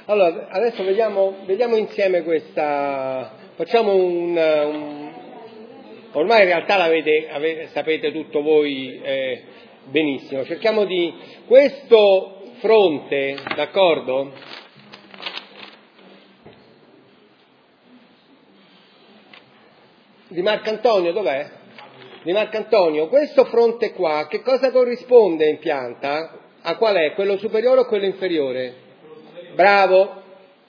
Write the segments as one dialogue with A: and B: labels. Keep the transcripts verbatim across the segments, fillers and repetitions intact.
A: Allora, adesso vediamo, vediamo insieme questa, facciamo un, un ormai in realtà l'avete, avete, sapete tutto voi eh, benissimo, cerchiamo di, questo fronte, d'accordo? Di Marcantonio, dov'è? Di Marcantonio, questo fronte qua, che cosa corrisponde in pianta? A qual è? Quello superiore o quello inferiore? Bravo!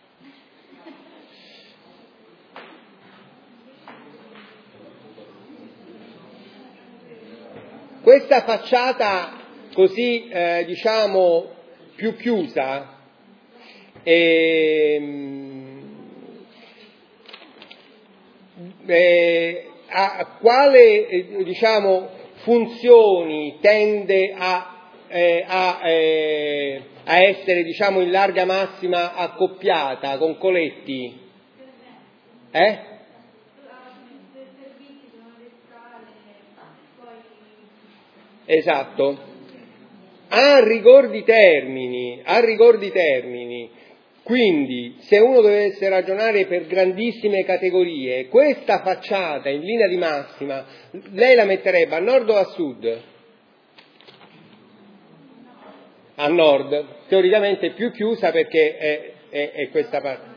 A: Questa facciata così, eh, diciamo, più chiusa, ehm, eh, a quale, eh, diciamo, funzioni tende a, eh, a, eh, a essere, diciamo, in larga massima accoppiata con Coletti? Eh? Esatto. A rigor di termini, a rigor di termini, quindi se uno dovesse ragionare per grandissime categorie, questa facciata in linea di massima, lei la metterebbe a nord o a sud? A nord, teoricamente più chiusa perché è, è, è questa parte.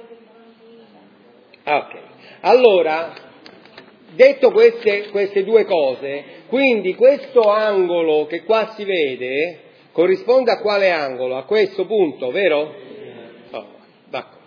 A: Ok, allora, detto queste, queste due cose, quindi questo angolo che qua si vede corrisponde a quale angolo? A questo punto, vero? Oh, d'accordo.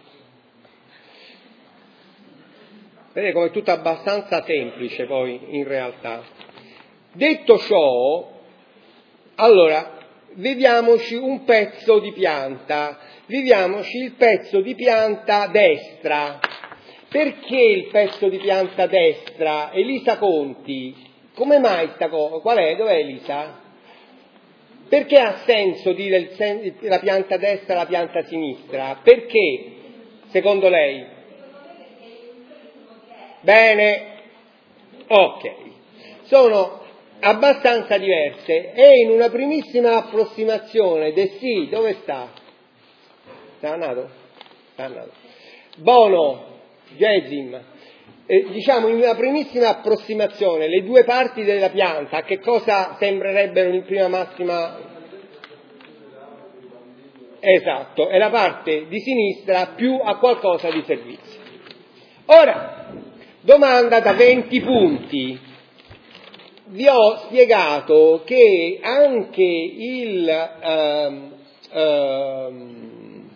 A: Vedete come è tutto abbastanza semplice poi in realtà. Detto ciò, allora, vediamoci un pezzo di pianta, vediamoci il pezzo di pianta destra. Perché il pezzo di pianta destra? Elisa Conti, come mai sta cosa? Qual è? Dov'è Elisa? Perché ha senso dire il sen- la pianta destra e la pianta sinistra? Perché, secondo lei? Bene, ok. Sono abbastanza diverse e in una primissima approssimazione de sì, dove sta? Sta nato? Sta nato. Bono, Gesim, eh, diciamo in una primissima approssimazione le due parti della pianta a che cosa sembrerebbero in prima massima? Esatto, è la parte di sinistra più a qualcosa di servizio. Ora, domanda da venti punti. Vi ho spiegato che anche il um, um,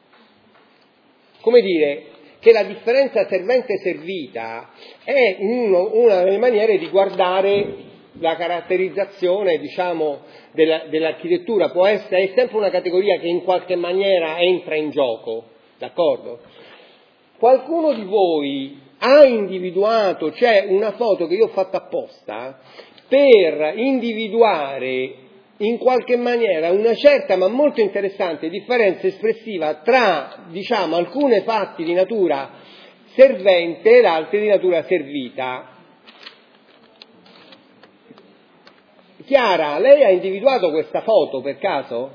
A: come dire, che la differenza servente-servita è uno, una delle maniere di guardare la caratterizzazione, diciamo, della, dell'architettura. Può essere, è sempre una categoria che in qualche maniera entra in gioco, d'accordo? Qualcuno di voi ha individuato, c'è una foto che io ho fatto apposta per individuare in qualche maniera una certa ma molto interessante differenza espressiva tra, diciamo, alcune fatti di natura servente ed altri di natura servita. Chiara, lei ha individuato questa foto per caso?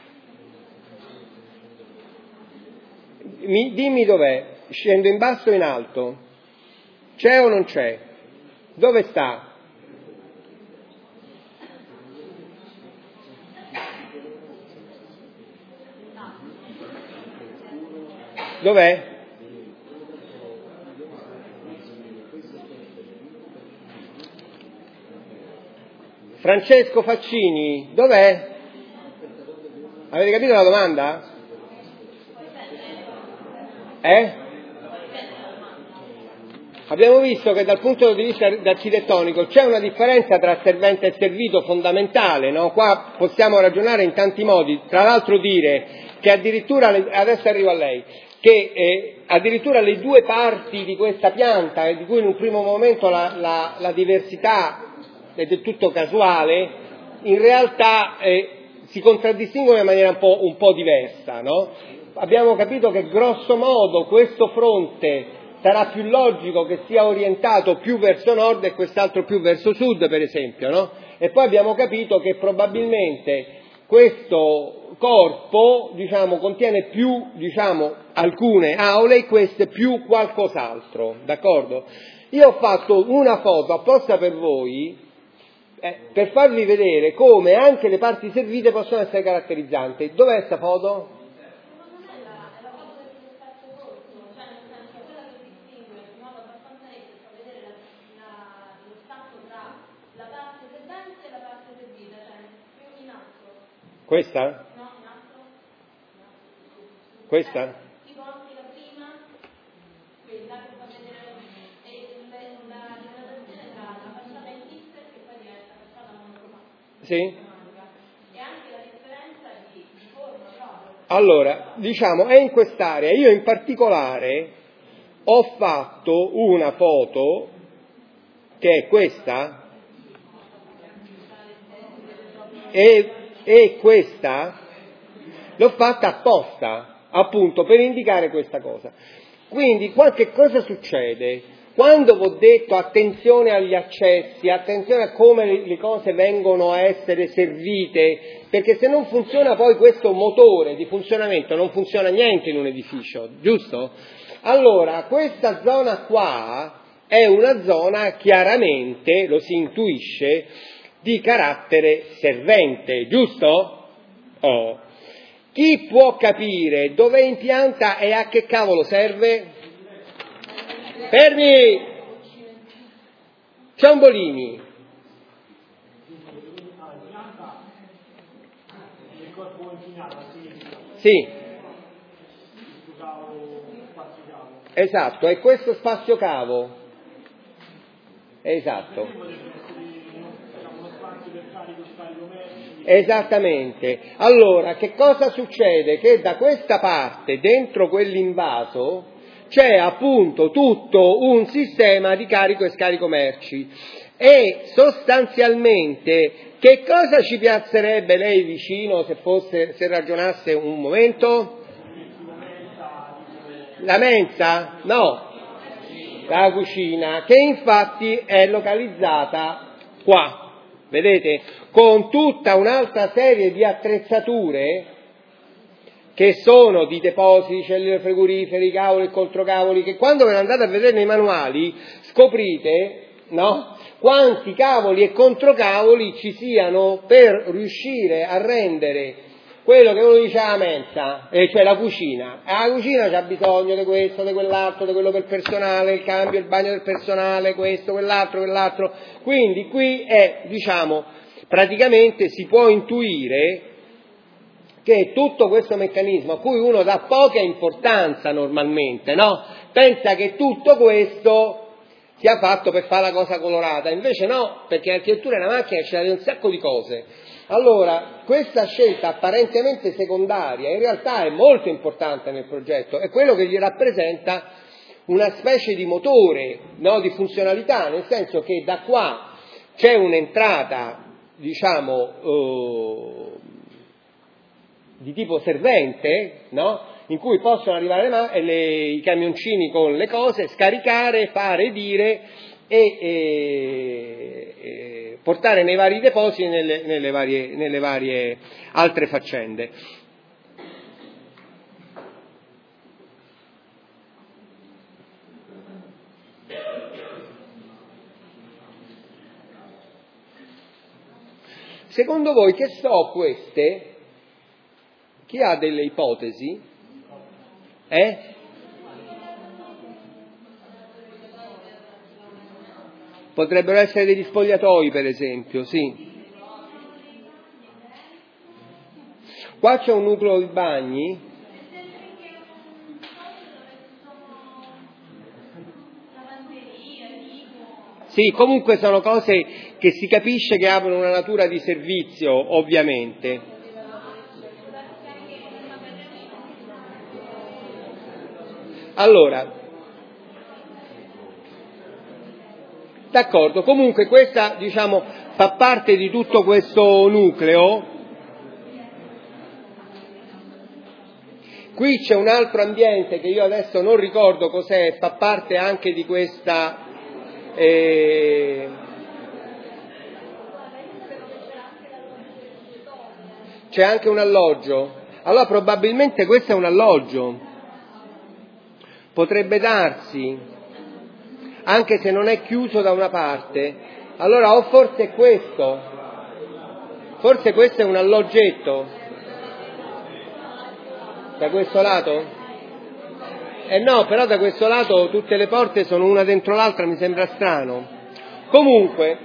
A: Mi, dimmi dov'è, scendo in basso o in alto? C'è o non c'è? Dove sta? Dov'è? Francesco Faccini, dov'è? Avete capito la domanda? Eh? Abbiamo visto che dal punto di vista architettonico c'è una differenza tra servente e servito fondamentale, no? Qua possiamo ragionare in tanti modi, tra l'altro dire che addirittura, adesso arrivo a lei, che eh, addirittura le due parti di questa pianta, di cui in un primo momento la, la, la diversità è del tutto casuale, in realtà eh, si contraddistinguono in maniera un po', un po' diversa, no? Abbiamo capito che grosso modo questo fronte sarà più logico che sia orientato più verso nord e quest'altro più verso sud, per esempio, no? E poi abbiamo capito che probabilmente questo corpo, diciamo, contiene più, diciamo, alcune aule e queste più qualcos'altro, d'accordo? Io ho fatto una foto apposta per voi, eh, per farvi vedere come anche le parti servite possono essere caratterizzanti. Dov'è questa foto? Questa? Questa? Sì? Allora, diciamo, è in quest'area. Io in particolare ho fatto una foto, che è questa, e, e questa, l'ho fatta apposta, appunto, per indicare questa cosa. Quindi, qualche cosa succede? Quando vi ho detto attenzione agli accessi, attenzione a come le cose vengono a essere servite, perché se non funziona poi questo motore di funzionamento non funziona niente in un edificio, giusto? Allora, questa zona qua è una zona chiaramente, lo si intuisce, di carattere servente, giusto? Oh. Chi può capire dove impianta e a che cavolo serve? Fermi! Ciambolini. Sì. Esatto, è questo spazio cavo. Esatto. Esattamente. Allora, che cosa succede? Che da questa parte, dentro quell'invaso, c'è appunto tutto un sistema di carico e scarico merci e sostanzialmente che cosa ci piazzerebbe lei vicino se fosse, se ragionasse un momento? La mensa? No, la cucina, che infatti è localizzata qua, vedete, con tutta un'altra serie di attrezzature che sono di depositi, cellule frigoriferi, cavoli e controcavoli, che quando ve ne andate a vedere nei manuali scoprite, no, quanti cavoli e controcavoli ci siano per riuscire a rendere quello che uno dice la mensa, eh, cioè la cucina. La cucina c'ha bisogno di questo, di quell'altro, di quello per personale, il cambio, il bagno del personale, questo, quell'altro, quell'altro. Quindi qui è, diciamo, praticamente si può intuire che tutto questo meccanismo a cui uno dà poca importanza normalmente, no? Pensa che tutto questo sia fatto per fare la cosa colorata, invece no, perché l'architettura è una macchina che ci dà un sacco di cose. Allora, questa scelta apparentemente secondaria in realtà è molto importante nel progetto, è quello che gli rappresenta una specie di motore, no? Di funzionalità, nel senso che da qua c'è un'entrata, diciamo, eh, di tipo servente, no? In cui possono arrivare le, le, i camioncini con le cose, scaricare, fare, dire e, e, e portare nei vari depositi nelle, nelle, varie, nelle varie altre faccende. Secondo voi che so queste? Chi ha delle ipotesi? Eh? Potrebbero essere degli spogliatoi, per esempio, sì. Qua c'è un nucleo di bagni. Sì, comunque sono cose che si capisce che hanno una natura di servizio, ovviamente. Allora, d'accordo, comunque questa, diciamo, fa parte di tutto questo nucleo. Qui c'è un altro ambiente che io adesso non ricordo cos'è, fa parte anche di questa... Eh... c'è anche un alloggio. Allora probabilmente questo è un alloggio. Potrebbe darsi, anche se non è chiuso da una parte. Allora o forse è questo, forse questo è un alloggetto. Da questo lato? Eh no, però da questo lato tutte le porte sono una dentro l'altra, mi sembra strano. Comunque,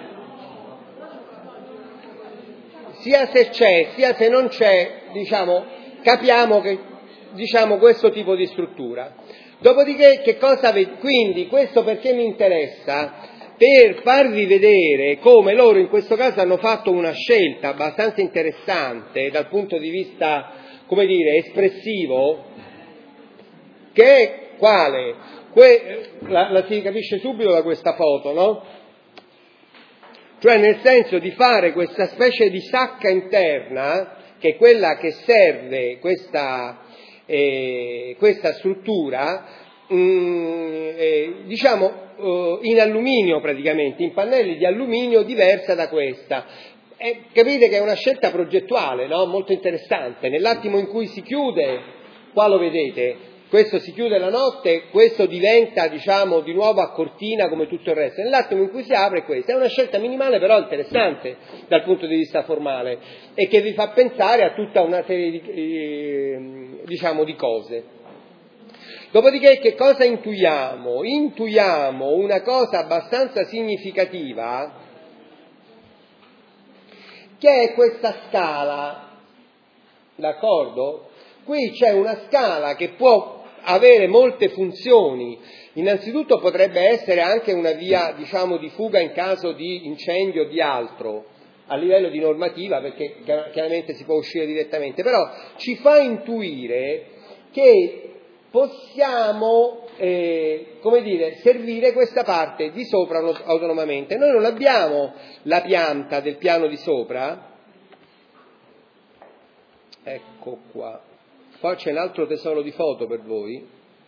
A: sia se c'è, sia se non c'è, diciamo, capiamo che, diciamo, questo tipo di struttura. Dopodiché, che cosa vedi? Quindi, questo perché mi interessa? Per farvi vedere come loro in questo caso hanno fatto una scelta abbastanza interessante dal punto di vista, come dire, espressivo, che è quale? Que- la, la si capisce subito da questa foto, no? Cioè nel senso di fare questa specie di sacca interna, che è quella che serve questa, eh, questa struttura, mh, eh, diciamo eh, in alluminio praticamente, in pannelli di alluminio diversa da questa. E capite che è una scelta progettuale, no? Molto interessante. Nell'attimo in cui si chiude, qua lo vedete, questo si chiude la notte, questo diventa, diciamo, di nuovo a cortina come tutto il resto. Nell'attimo in cui si apre, questa è una scelta minimale però interessante dal punto di vista formale e che vi fa pensare a tutta una serie di, eh, diciamo, di cose. Dopodiché che cosa intuiamo? Intuiamo una cosa abbastanza significativa, che è questa scala, d'accordo? Qui c'è una scala che può avere molte funzioni. Innanzitutto potrebbe essere anche una via, diciamo, di fuga in caso di incendio o di altro, a livello di normativa, perché chiaramente si può uscire direttamente, però ci fa intuire che possiamo, eh, come dire, servire questa parte di sopra autonomamente. Noi non abbiamo la pianta del piano di sopra, ecco qua, qua c'è un altro tesoro di foto per voi,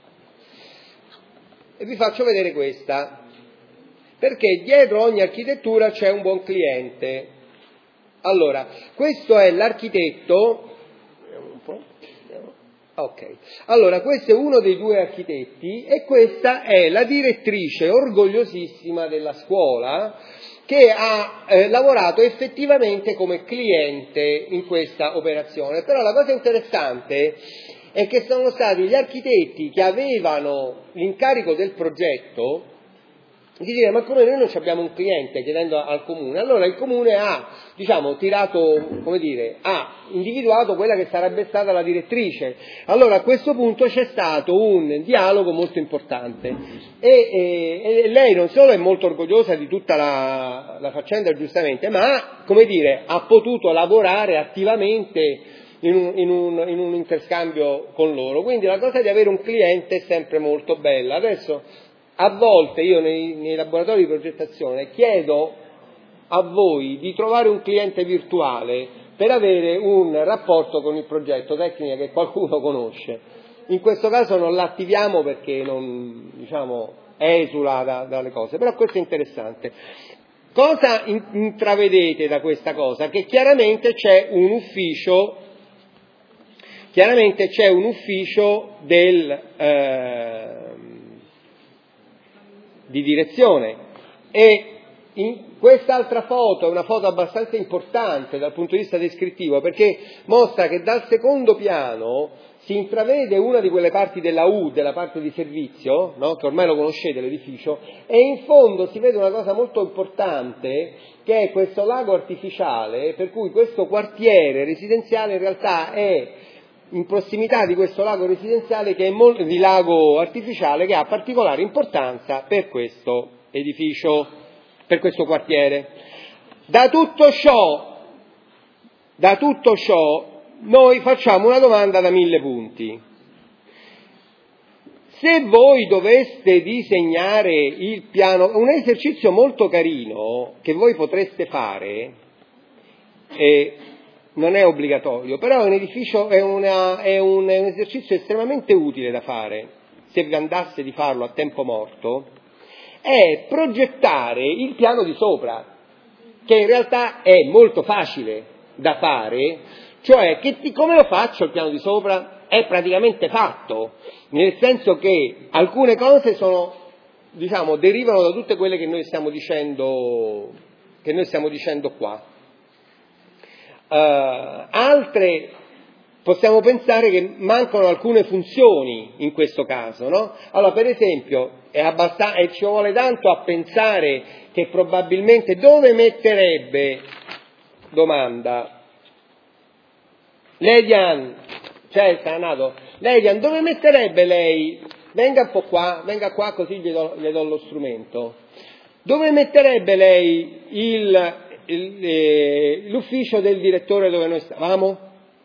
A: e vi faccio vedere questa, perché dietro ogni architettura c'è un buon cliente. Allora, questo è l'architetto, vediamo un po'. Ok, allora questo è uno dei due architetti e questa è la direttrice orgogliosissima della scuola che ha eh, lavorato effettivamente come cliente in questa operazione. Però la cosa interessante è che sono stati gli architetti che avevano l'incarico del progetto di dire: ma come noi non abbiamo un cliente, chiedendo al comune. Allora il comune ha, diciamo, tirato, come dire, ha individuato quella che sarebbe stata la direttrice. Allora a questo punto c'è stato un dialogo molto importante e, e, e lei non solo è molto orgogliosa di tutta la, la faccenda, giustamente, ma, come dire, ha potuto lavorare attivamente in un, in, un, in un interscambio con loro. Quindi la cosa di avere un cliente è sempre molto bella. Adesso a volte io nei, nei laboratori di progettazione chiedo a voi di trovare un cliente virtuale per avere un rapporto con il progetto, tecnica che qualcuno conosce. In questo caso non l'attiviamo perché non, diciamo, esula da, dalle cose, però questo è interessante. Cosa intravedete da questa cosa? Che chiaramente c'è un ufficio, chiaramente c'è un ufficio del... Eh, di direzione, e in quest'altra foto è una foto abbastanza importante dal punto di vista descrittivo, perché mostra che dal secondo piano si intravede una di quelle parti della U, della parte di servizio, no? Che ormai lo conoscete l'edificio, e in fondo si vede una cosa molto importante, che è questo lago artificiale, per cui questo quartiere residenziale in realtà è in prossimità di questo lago residenziale, che è molto, di lago artificiale, che ha particolare importanza per questo edificio, per questo quartiere. Da tutto ciò, da tutto ciò, noi facciamo una domanda da mille punti. Se voi doveste disegnare il piano, un esercizio molto carino che voi potreste fare, è, non è obbligatorio, però è un edificio, è, una, è, un, è un esercizio estremamente utile da fare, se vi andasse di farlo a tempo morto, è progettare il piano di sopra, che in realtà è molto facile da fare, Cioè, che, come lo faccio il piano di sopra? È praticamente fatto, nel senso che alcune cose sono, diciamo, derivano da tutte quelle che noi stiamo dicendo, che noi stiamo dicendo qua. Uh, altre possiamo pensare che mancano alcune funzioni in questo caso, no? Allora, per esempio, è abbastanza, e ci vuole tanto a pensare che probabilmente dove metterebbe, domanda, Ledian, c'è il nato, Ledian, dove metterebbe lei, venga un po' qua, venga qua così gli do, gli do lo strumento, dove metterebbe lei il, il, eh, l'ufficio del direttore dove noi stavamo?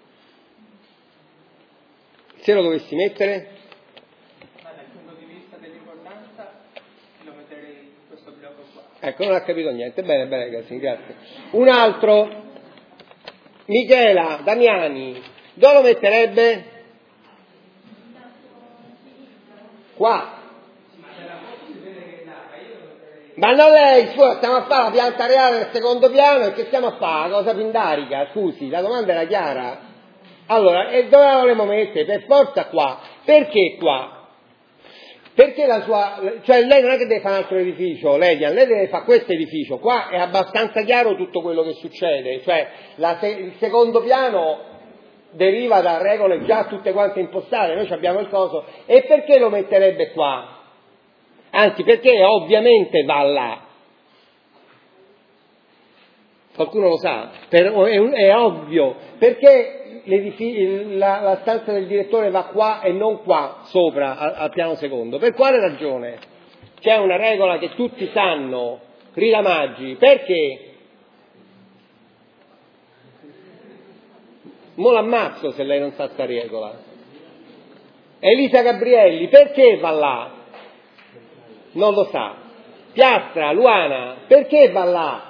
A: Se lo dovessi mettere?
B: Ma dal punto di vista dell'importanza lo metterei in questo blocco qua.
A: Ecco, non ha capito niente, bene, bene ragazzi, grazie. Un altro, Michela Damiani, dove lo metterebbe? Qua. Ma non lei, scusa, stiamo a fare la pianta reale del secondo piano e che stiamo a fare? Cosa pindarica? Scusi, la domanda era chiara. Allora, e dove la volevo mettere? Per forza qua. Perché qua? Perché la sua, cioè lei non è che deve fare un altro edificio, lei, lei deve fare questo edificio, qua è abbastanza chiaro tutto quello che succede, cioè la, il secondo piano deriva da regole già tutte quante impostate, noi abbiamo il coso, e perché lo metterebbe qua? Anzi, perché ovviamente va là. Qualcuno lo sa? Per, è, un, è ovvio, perché la, la stanza del direttore va qua e non qua, sopra, al, al piano secondo? Per quale ragione? C'è una regola che tutti sanno, Rita Maggi, perché? Mo l'ammazzo se lei non sa sta regola. Elisa Gabrielli, perché va là? Non lo sa. Piastra, Luana, perché va là?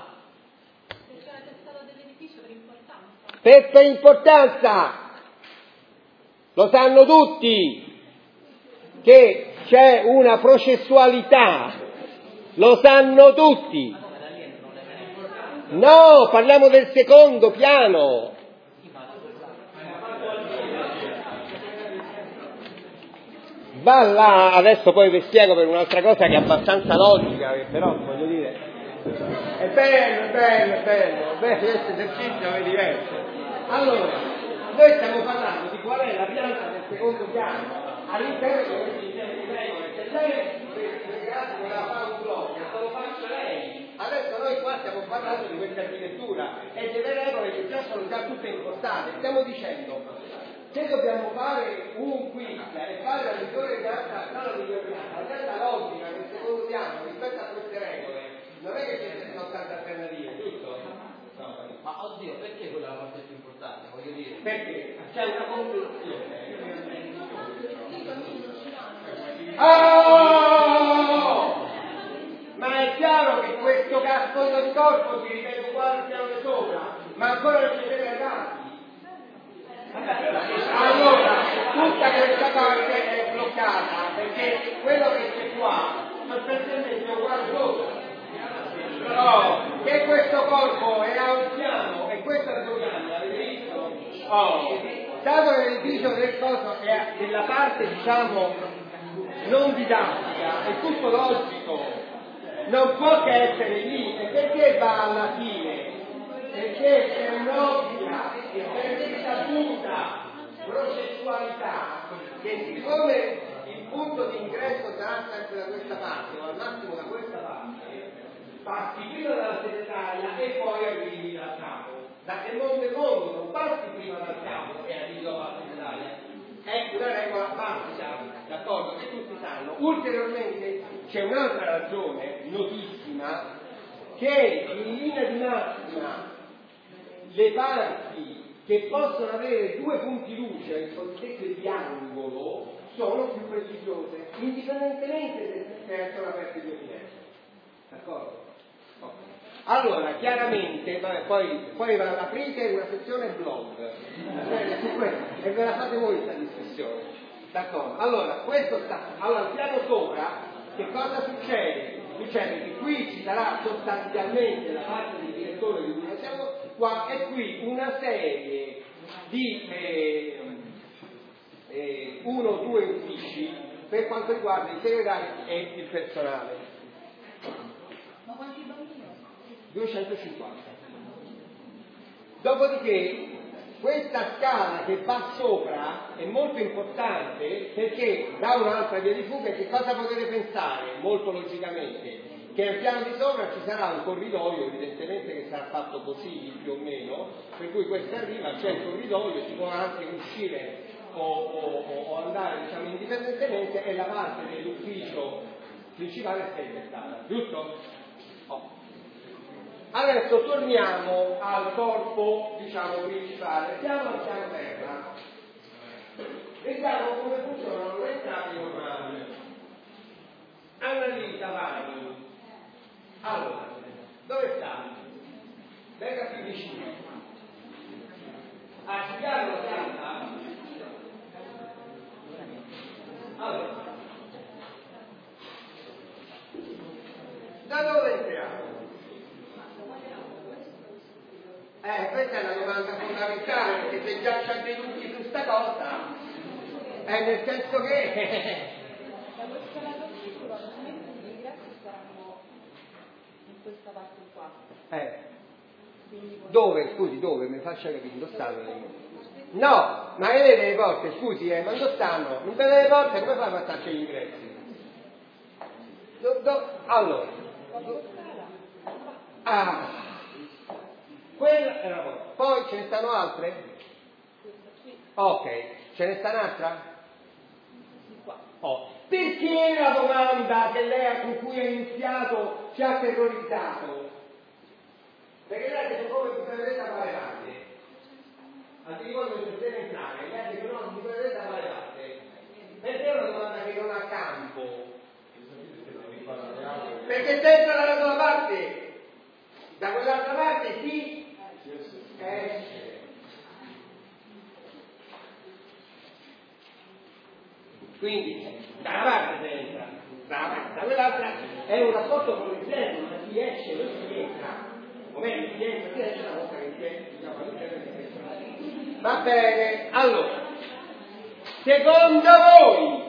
A: Per, per importanza, lo sanno tutti che c'è una processualità, lo sanno tutti. No, parliamo del secondo piano. Va là, adesso poi vi spiego per un'altra cosa che è abbastanza logica, che però voglio dire, è bello, è bello, è bello, beh, questo esercizio è diverso. Allora, noi stiamo parlando di qual è la pianta del secondo piano all'interno di questi sistemi di regole. Se lei ragazzi voleva fare un blog, lo faccia lei. Adesso noi qua stiamo parlando di questa architettura e delle regole che già sono già tutte impostate. Stiamo dicendo che dobbiamo fare un quiz e fare la migliore pianta, non la migliore pianta, la pianta logica del secondo piano rispetto a queste regole. Non è che ci sono tante alternative, giusto? No,
C: ma oddio, perché quella è la parte più importante, voglio dire?
A: Perché c'è una convenzione. Oh! Ma è chiaro che questo fondo di corpo si ripete uguale al piano di sopra, ma ancora non ci deve dati. Allora, tutta questa parte è bloccata, perché quello che c'è qua sostanzialmente è uguale sopra. Però, che questo corpo è a un piano e questo è due piani, avete visto? Oh, dato che l'edificio del coso è della parte, diciamo, non didattica, è tutto logico, non può che essere lì, e perché va alla fine? Perché c'è un'ovvia e ben saputa processualità che siccome il punto di ingresso sarà sempre da questa parte o al massimo da questa parte, passi prima dalla segretaria e poi arrivi dal capo. Da che mondo è mondo, non passi prima dal capo e arrivi dopo la segretaria. È una regola basica, d'accordo, che tutti sanno. Ulteriormente c'è un'altra ragione notissima, che in linea di massima le parti che possono avere due punti luce, il cosiddetto triangolo, sono più prestigiose, indipendentemente se sono aperte due finestre. D'accordo? Okay. Allora, chiaramente, vabbè, poi, poi aprite una sezione blog e ve la fate voi questa discussione. D'accordo? Allora, questo sta. Allora, al piano sopra, che cosa succede? Succede che qui ci sarà sostanzialmente la parte del direttore di cui noi siamo qua e qui una serie di eh, eh, uno o due uffici per quanto riguarda i segretari e il personale.
D: Ma quanti bambini?
A: duecentocinquanta. Dopodiché questa scala che va sopra è molto importante, perché da un'altra via di fuga che cosa potete pensare? Molto logicamente che al piano di sopra ci sarà un corridoio, evidentemente che sarà fatto così più o meno, per cui questo arriva, c'è il corridoio, si può anche uscire o, o, o andare, diciamo, indipendentemente, e la parte dell'ufficio principale è segretaria, giusto? Oh. Adesso torniamo al corpo, diciamo, principale, andiamo al piano terra, vediamo come funzionano le entrate normali. Annalisa Vani, allora, dove sta? Venga più vicino. A spiegare la pianta? Allora, da dove entriamo? Eh, questa è una domanda fondamentale, perché se già c'è dei dubbi su sta cosa, è nel senso che...
D: Da questo lato qui, probabilmente gli ingressi saranno in questa parte qua.
A: Eh.
D: Quindi
A: Dove? Scusi, dove? Mi faccia capire, dove stanno? No, ma vedete le porte, scusi, eh, ma dove stanno? Non vedete le porte, come fai a passarci gli ingressi? Do, do, allora. Ah, quella è la porta. Poi ce ne stanno altre? Ok, ce ne sta un'altra? Oh. Perché la domanda che lei, con cui ha iniziato, ci ha terrorizzato? Perché lei ha detto come vi vedete da quale parte? Al di fuori del sistema entrare, lei ha detto no, vi vedete da quale parte? Perché è una domanda che non ha campo? Perché sempre dalla tua parte, da quell'altra parte si esce. Quindi, da una parte si entra, da, da quell'altra è un rapporto con l'esterno, ma si esce, non si entra. O meglio, si entra, si esce una volta che si esce, diciamo, all'interno. Va bene, allora, secondo voi,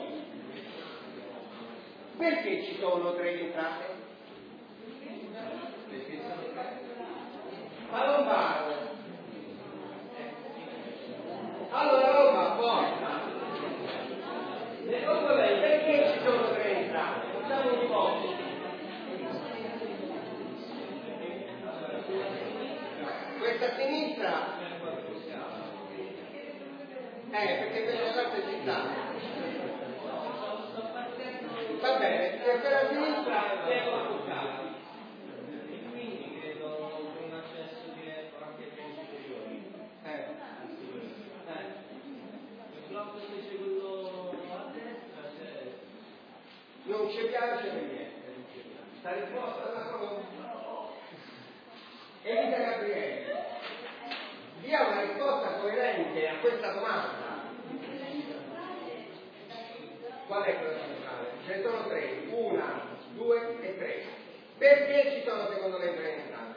A: perché ci sono tre entrate? Ma non parlo. Allora, Roma, forza. Secondo lei, perché ci sono tre entrate? Facciamo un po'. Questa a sinistra, eh, perché quella parte ci sta. Va bene, per quella a sinistra devo toccare.
C: E quindi credo un accesso diretto anche ai piani superiori.
A: Eh.
C: Eh. Il blocco invece quello a destra c'è.
A: Non ci piace per niente. Sta risposta è una cosa. Elisa Gabriele, dia una risposta coerente a questa domanda. Qual è quella centrale? Ce ne sono tre, una, due e tre. Perché ci sono secondo lei tre entrate?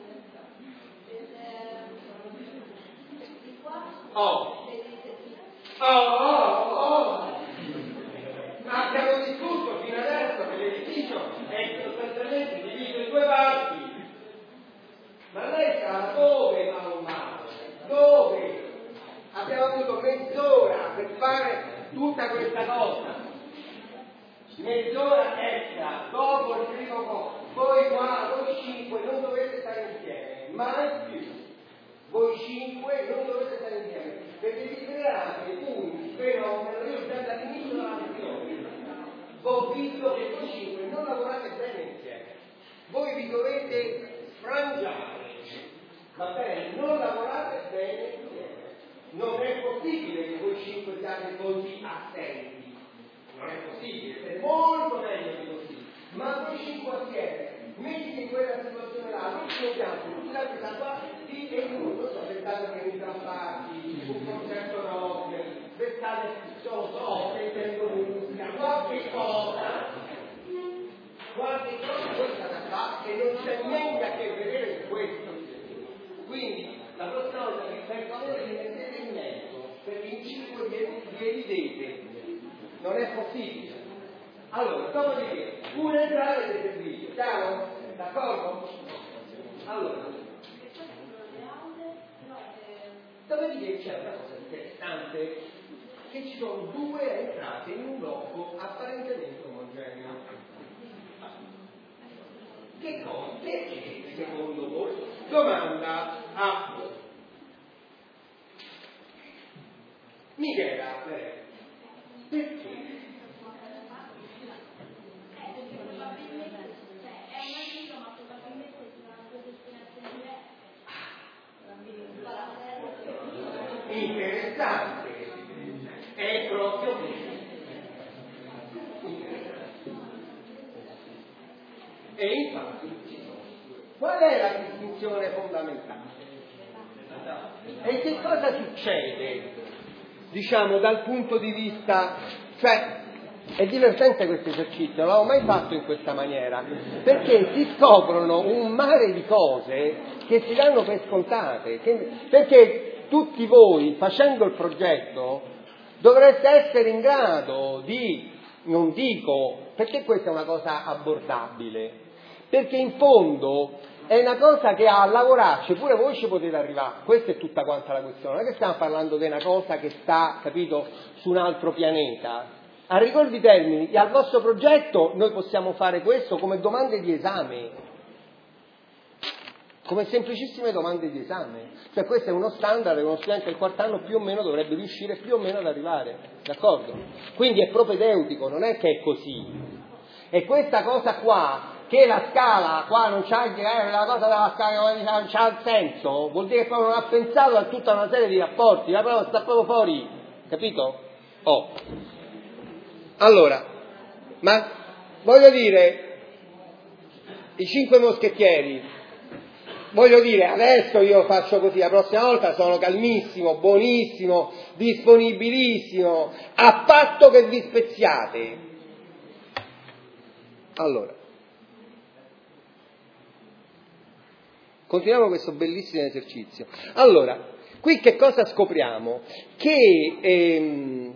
A: Oh, oh, oh, oh. Ma abbiamo discusso fino adesso che l'edificio è sostanzialmente diviso in due parti. Ma lei sa dove va un male? Dove? Abbiamo avuto mezz'ora per fare tutta questa cosa. Mezz'ora extra, dopo il primo po'. Voi qua, voi cinque, non dovete stare insieme, mai più. Voi cinque non dovete stare insieme, perché vi create un fenomeno, io già dall'inizio della lezione ho visto che voi cinque non lavorate bene insieme. Voi vi dovete frangiare. Va bene, non lavorate bene insieme. Non è possibile che voi cinque siate così assenti. Non è possibile, è molto meglio di così. Ma voi cinque assieme, messi in quella situazione là, noi ci dobbiamo tutti la vita qua di e tutto, sto pensando che mi trampati, un concerto rock, pensate, so, so, sentendo musica, qualche cosa, qualche cosa questa da fare che non c'è niente a che vedere con questo. Quindi, la prossima volta che per favore vi mettete in in cinque dividete, non è possibile. Allora, dopodiché, un'entrata di servizio, chiaro? D'accordo? Allora, dopodiché c'è una cosa interessante, che ci sono due entrate in un blocco apparentemente omogeneo. Che cosa? Perché secondo voi? Domanda a Michela, perché? Interessante, è proprio questo. E infatti qual è la distinzione fondamentale? E che cosa succede, diciamo, dal punto di vista, cioè è divertente questo esercizio, non l'avevo mai fatto in questa maniera, perché si scoprono un mare di cose che si danno per scontate, che, perché tutti voi, facendo il progetto, dovreste essere in grado di, non dico, perché questa è una cosa abbordabile, perché in fondo è una cosa che a lavorarci, pure voi ci potete arrivare, questa è tutta quanta la questione, non è che stiamo parlando di una cosa che sta, capito, su un altro pianeta. A ricordi termini, e al vostro progetto noi possiamo fare questo come domande di esame, come semplicissime domande di esame, cioè questo è uno standard che uno studente del quarto anno più o meno dovrebbe riuscire più o meno ad arrivare, d'accordo? Quindi è propedeutico, non è che è così. E questa cosa qua, che la scala qua non c'ha, eh, la cosa della scala non c'ha senso, vuol dire che proprio non ha pensato a tutta una serie di rapporti, la prova sta proprio fuori, capito? Oh. Allora, ma voglio dire, i cinque moschettieri, voglio dire, adesso io faccio così, la prossima volta sono calmissimo, buonissimo, disponibilissimo, a patto che vi speziate. Allora, continuiamo questo bellissimo esercizio. Allora, qui che cosa scopriamo? Che ehm,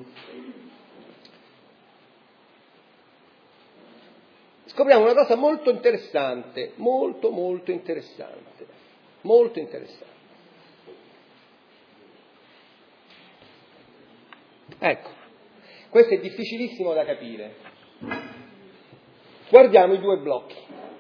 A: scopriamo una cosa molto interessante, molto molto interessante, molto interessante. Ecco, questo è difficilissimo da capire. Guardiamo i due blocchi.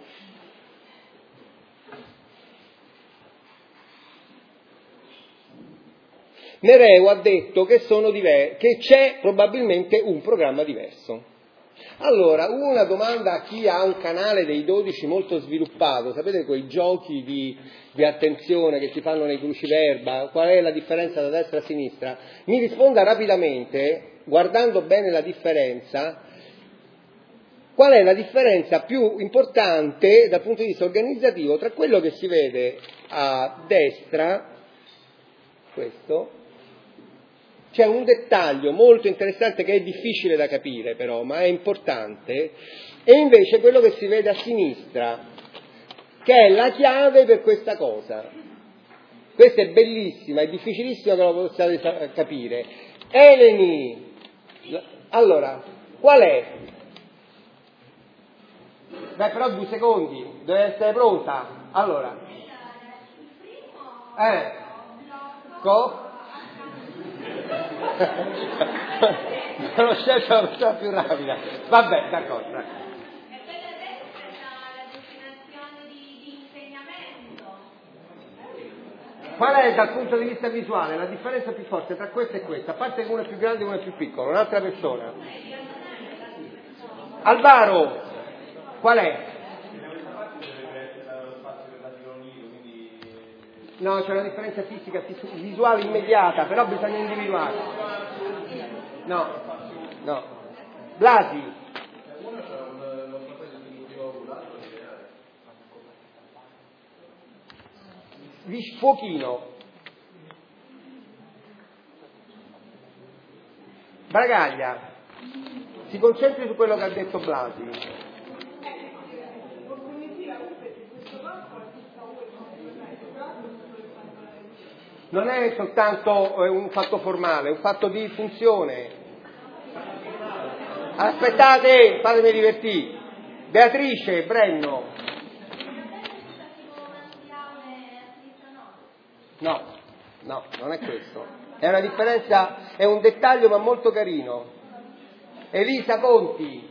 A: Nereu ha detto che, sono diver- che c'è probabilmente un programma diverso. Allora, una domanda a chi ha un canale dei dodici molto sviluppato, sapete quei giochi di, di attenzione che si fanno nei cruciverba, qual è la differenza da destra a sinistra? Mi risponda rapidamente, guardando bene la differenza, qual è la differenza più importante dal punto di vista organizzativo tra quello che si vede a destra, questo, c'è un dettaglio molto interessante che è difficile da capire però, ma è importante, e invece quello che si vede a sinistra, che è la chiave per questa cosa. Questa è bellissima, è difficilissimo che lo possiate capire. Eleni, allora, qual è? Beh, però due secondi, deve essere pronta. Allora, eh, co? Non scelto la persona più rapida. Vabbè, d'accordo.
E: E quella destra è la destinazione di, di insegnamento.
A: Qual è dal punto di vista visuale la differenza più forte tra questa e questa? A parte che uno è più grande e uno è più piccolo, un'altra persona. Alvaro, qual è? No, c'è una differenza fisica, visuale immediata, però bisogna individuarla. No, no. Blasi. Fuochino. Bragaglia. Si concentri su quello che ha detto Blasi. non è soltanto eh, un fatto formale, è un fatto di funzione. Aspettate, fatemi divertire. Beatrice Brenno. No, no, non è questo. È una differenza, è un dettaglio ma molto carino. Elisa Conti.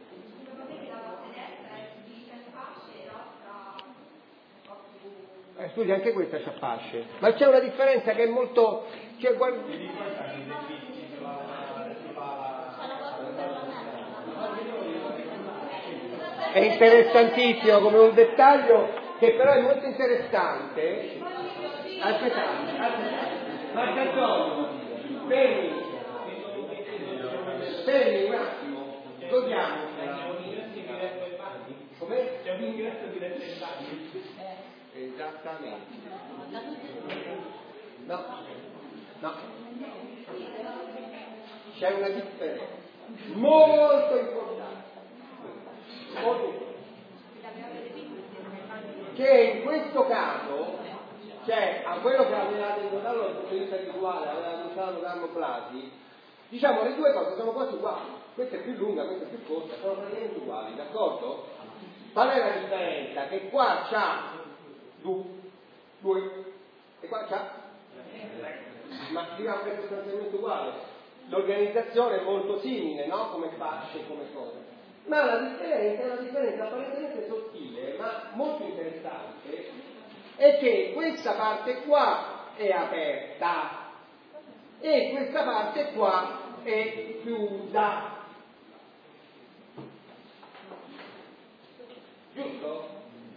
A: Eh, scusi, anche questa ci affasce. Ma c'è una differenza che è molto... Cioè, guarda... È interessantissimo come un dettaglio che però è molto interessante. Aspettate, aspettate. Marcantonio, fermi, fermi un attimo, godiamo. Come? C'è un ingresso diretto ai bagni. Esattamente. No, no. C'è una differenza molto importante. Molto importante. Che in questo caso, cioè a quello che aveva notato dal punto di vista visuale, aveva notato Carlo Blasi, diciamo le due cose sono quasi uguali. Questa è più lunga, questa è più corta, sono praticamente uguali, d'accordo? Qual è la differenza? Che qua c'ha due, due e qua c'ha, ma diciamo che è sostanzialmente uguale. L'organizzazione è molto simile, no? Come fasce, come cose. Ma la differenza è una differenza apparentemente sottile, ma molto interessante, è che questa parte qua è aperta e questa parte qua è chiusa. Giusto?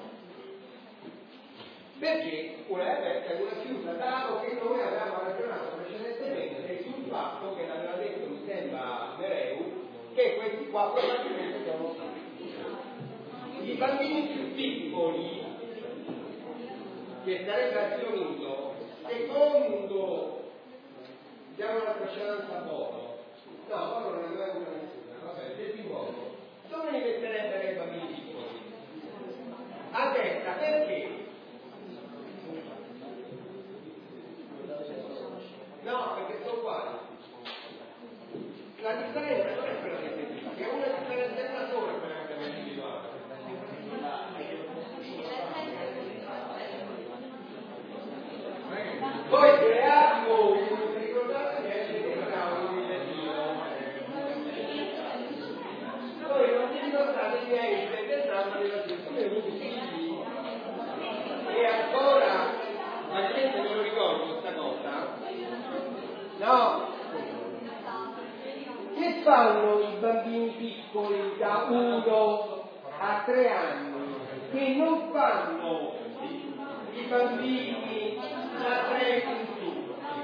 A: Perché una è aperta e una è chiusa, dato che noi avevamo ragionato precedentemente sul fatto che l'aveva detto, mi sembra, Nereu, che questi qua probabilmente sono i bambini più piccoli che sarebbe asilo nido, secondo diamo la precedenza foto, no, ora non abbiamo avuto nessuna, vabbè, del vuoto, dove li metterebbero i bambini piccoli? A destra, perché? No, perché sono uguali. La differenza non è quella che si dice, è una differenza è una sola quella che abbiamo individuato. Poi creiamo un ricordate che è un negativo. Poi non vi ricordate che è il presentato della gestione e ancora la gente me lo ricordo questa cosa. No. Che fanno i bambini piccoli da uno a tre anni? Che non fanno i bambini da tre in su.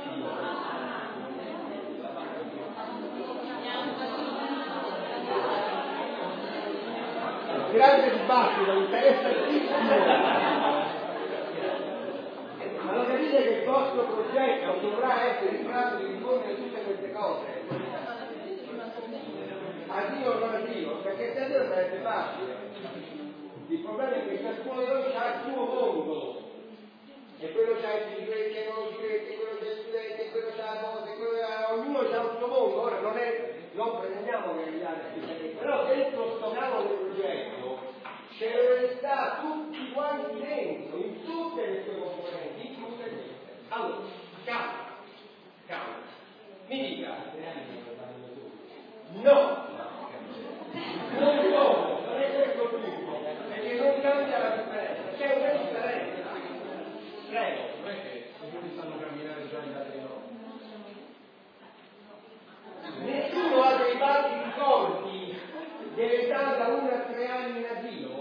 A: Grande dibattito, interessantissimo. Ma lo capite che il vostro progetto dovrà essere in grado di rispondere tutte queste cose? Addio o non addio, perché se addio sarebbe facile. Il problema è che ciascuno di noi ha il suo mondo. E quello c'ha i figli che non si crede, quello c'ha i studenti, quello c'ha la cosa, quello c'ha... ognuno c'ha il suo mondo. Ora non è, non pretendiamo che gli altri, però dentro sto cavolo del progetto ce ne sta tutti quanti dentro, in tutte le sue componenti, in tutte queste. Allora, calma, calma, mi dica, no, non può, non è questo il punto, perché non cambia la differenza, c'è una differenza. Prego, non è che tutti sanno camminare già in date di loro. Nessuno ha dei vaghi ricordi dell'età da uno a tre anni in asilo?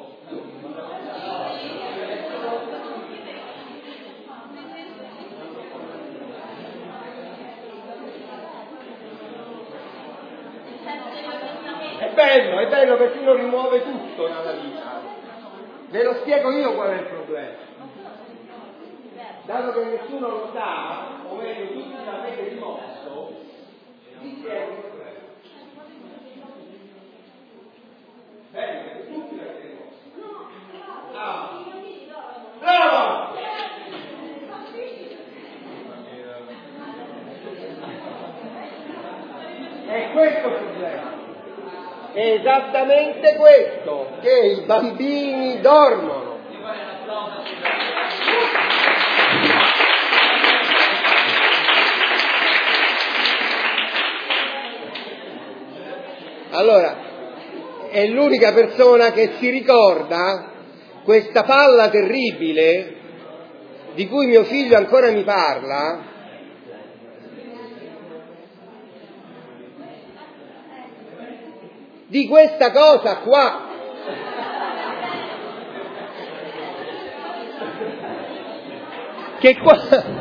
A: È bello, è bello perché uno rimuove tutto nella vita. Ve lo spiego io qual è il problema. Dato che nessuno lo sa, o meglio tutti l'avete rimosso, vi spiego il problema. Bello, perché tutti l'avete rimosso. Ah. Bravo! è esattamente questo, che i bambini dormono. Allora, è l'unica persona che si ricorda questa palla terribile di cui mio figlio ancora mi parla, di questa cosa qua. Che qua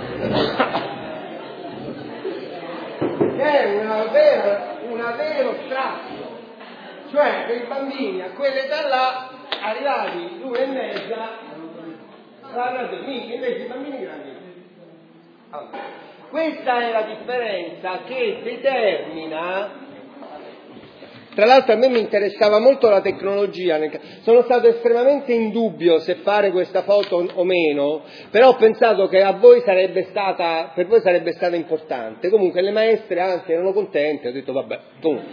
A: è una vera, una vero strazio, cioè per i bambini a quell'età là, arrivati l'una e mezza, vanno a dormire, invece i bambini grandi. Allora, questa è la differenza che determina. Tra l'altro a me mi interessava molto la tecnologia, sono stato estremamente in dubbio se fare questa foto o meno, però ho pensato che a voi sarebbe stata, per voi sarebbe stata importante. Comunque le maestre anche erano contente, ho detto vabbè, comunque.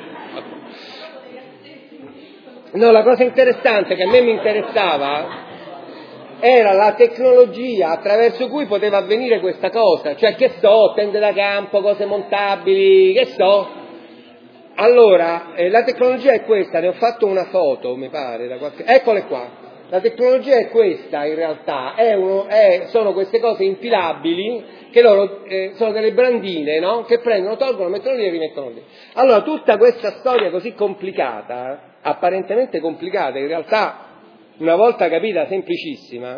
A: No, la cosa interessante che a me mi interessava era la tecnologia attraverso cui poteva avvenire questa cosa, cioè che so, tende da campo, cose montabili, che so. Allora, eh, la tecnologia è questa, ne ho fatto una foto, mi pare, da qualche... eccole qua. La tecnologia è questa, in realtà, è uno, è, sono queste cose infilabili, che loro, eh, sono delle brandine, no? Che prendono, tolgono, mettono lì e rimettono lì. Allora, tutta questa storia così complicata, apparentemente complicata, in realtà, una volta capita, semplicissima.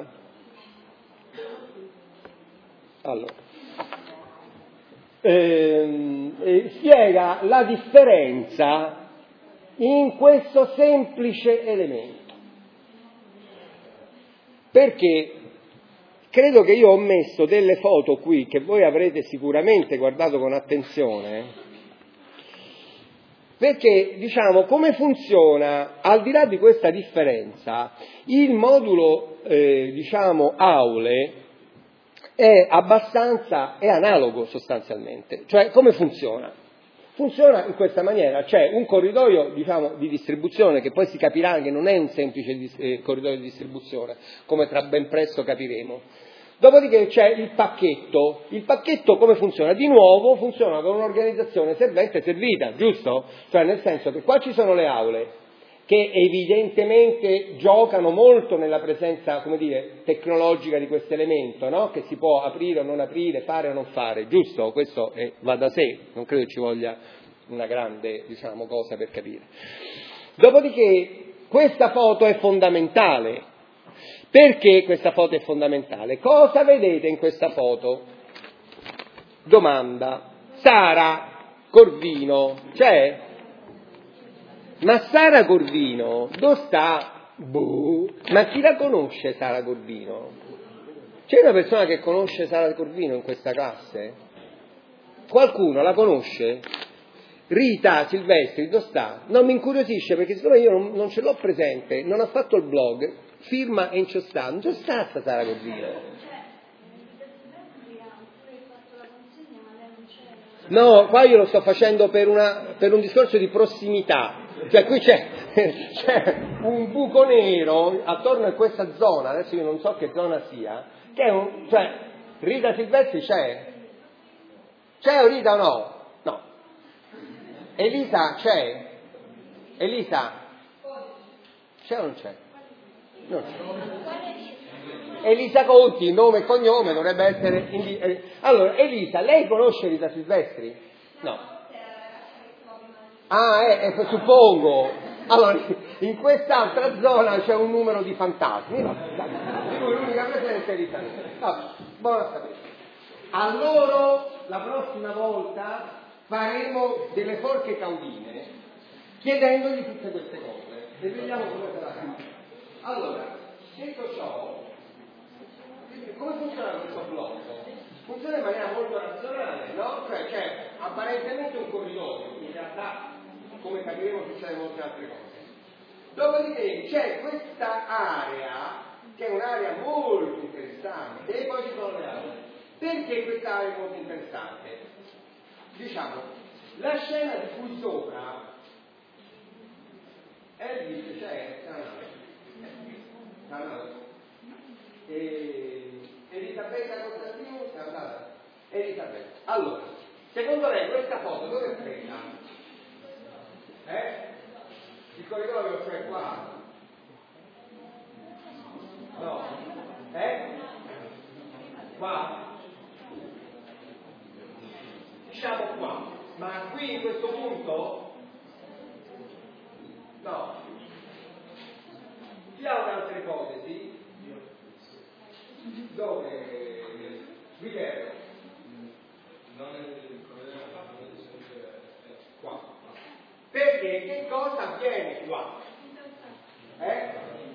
A: Allora. Eh, eh, spiega la differenza in questo semplice elemento, perché credo che io ho messo delle foto qui che voi avrete sicuramente guardato con attenzione, perché diciamo come funziona, al di là di questa differenza, il modulo eh, diciamo aule è abbastanza, è analogo sostanzialmente. Cioè, come funziona? Funziona in questa maniera, c'è un corridoio, diciamo, di distribuzione, che poi si capirà che non è un semplice dis- eh, corridoio di distribuzione, come tra ben presto capiremo. Dopodiché c'è il pacchetto. Il pacchetto come funziona? Di nuovo funziona con un'organizzazione servente-servita, giusto? Cioè, nel senso che qua ci sono le aule, che evidentemente giocano molto nella presenza, come dire, tecnologica di questo elemento, no? Che si può aprire o non aprire, fare o non fare, giusto? Questo è, va da sé, non credo ci voglia una grande, diciamo, cosa per capire. Dopodiché questa foto è fondamentale. Perché questa foto è fondamentale? Cosa vedete in questa foto? Domanda. Sara Corvino, c'è? Ma Sara Corvino, dove sta? Boh. Ma chi la conosce Sara Corvino? C'è una persona che conosce Sara Corvino in questa classe? Qualcuno la conosce? Rita Silvestri, dove sta? Non mi incuriosisce perché siccome io non, non ce l'ho presente, non ha fatto il blog, firma e non c'è sta, non c'è sta Sara Corvino. No, qua io lo sto facendo per, una, per un discorso di prossimità. Cioè qui c'è, c'è un buco nero attorno a questa zona, adesso io non so che zona sia, che è un, cioè Rita Silvestri c'è? C'è o Rita o no? No. Elisa c'è? Elisa? C'è o non c'è? Non c'è. Elisa Conti, nome e cognome, dovrebbe essere... Indi- allora, Elisa, lei conosce Rita Silvestri? No. Ah, eh, eh, suppongo. Allora, in quest'altra zona c'è un numero di fantasmi. No, di cui l'unica presenza è Rita Silvestri. No, buono a sapere. Allora, la prossima volta faremo delle forche caudine chiedendogli tutte queste cose e vediamo come sarà. Allora, detto ciò, come funziona questo blocco? Funziona in maniera molto razionale, no? Cioè c'è apparentemente un corridoio, in realtà, come capiremo, succede molte altre cose. Dopodiché c'è questa area, che è un'area molto interessante, e poi ci sono le aule. Perché questa area è molto interessante? Diciamo, la scena di qui sopra Elvis c'è, canale. Canale. E Elisabetta Costantino è andata. Elisabetta. Allora, secondo lei questa foto dove è presa? Eh? Il corridoio c'è qua? No. Eh? Qua? Diciamo qua. Ma qui in questo punto? No. Chi ha un'altra ipotesi? Dove? Vitello. Non è il qua. Perché che cosa avviene qua? Eh?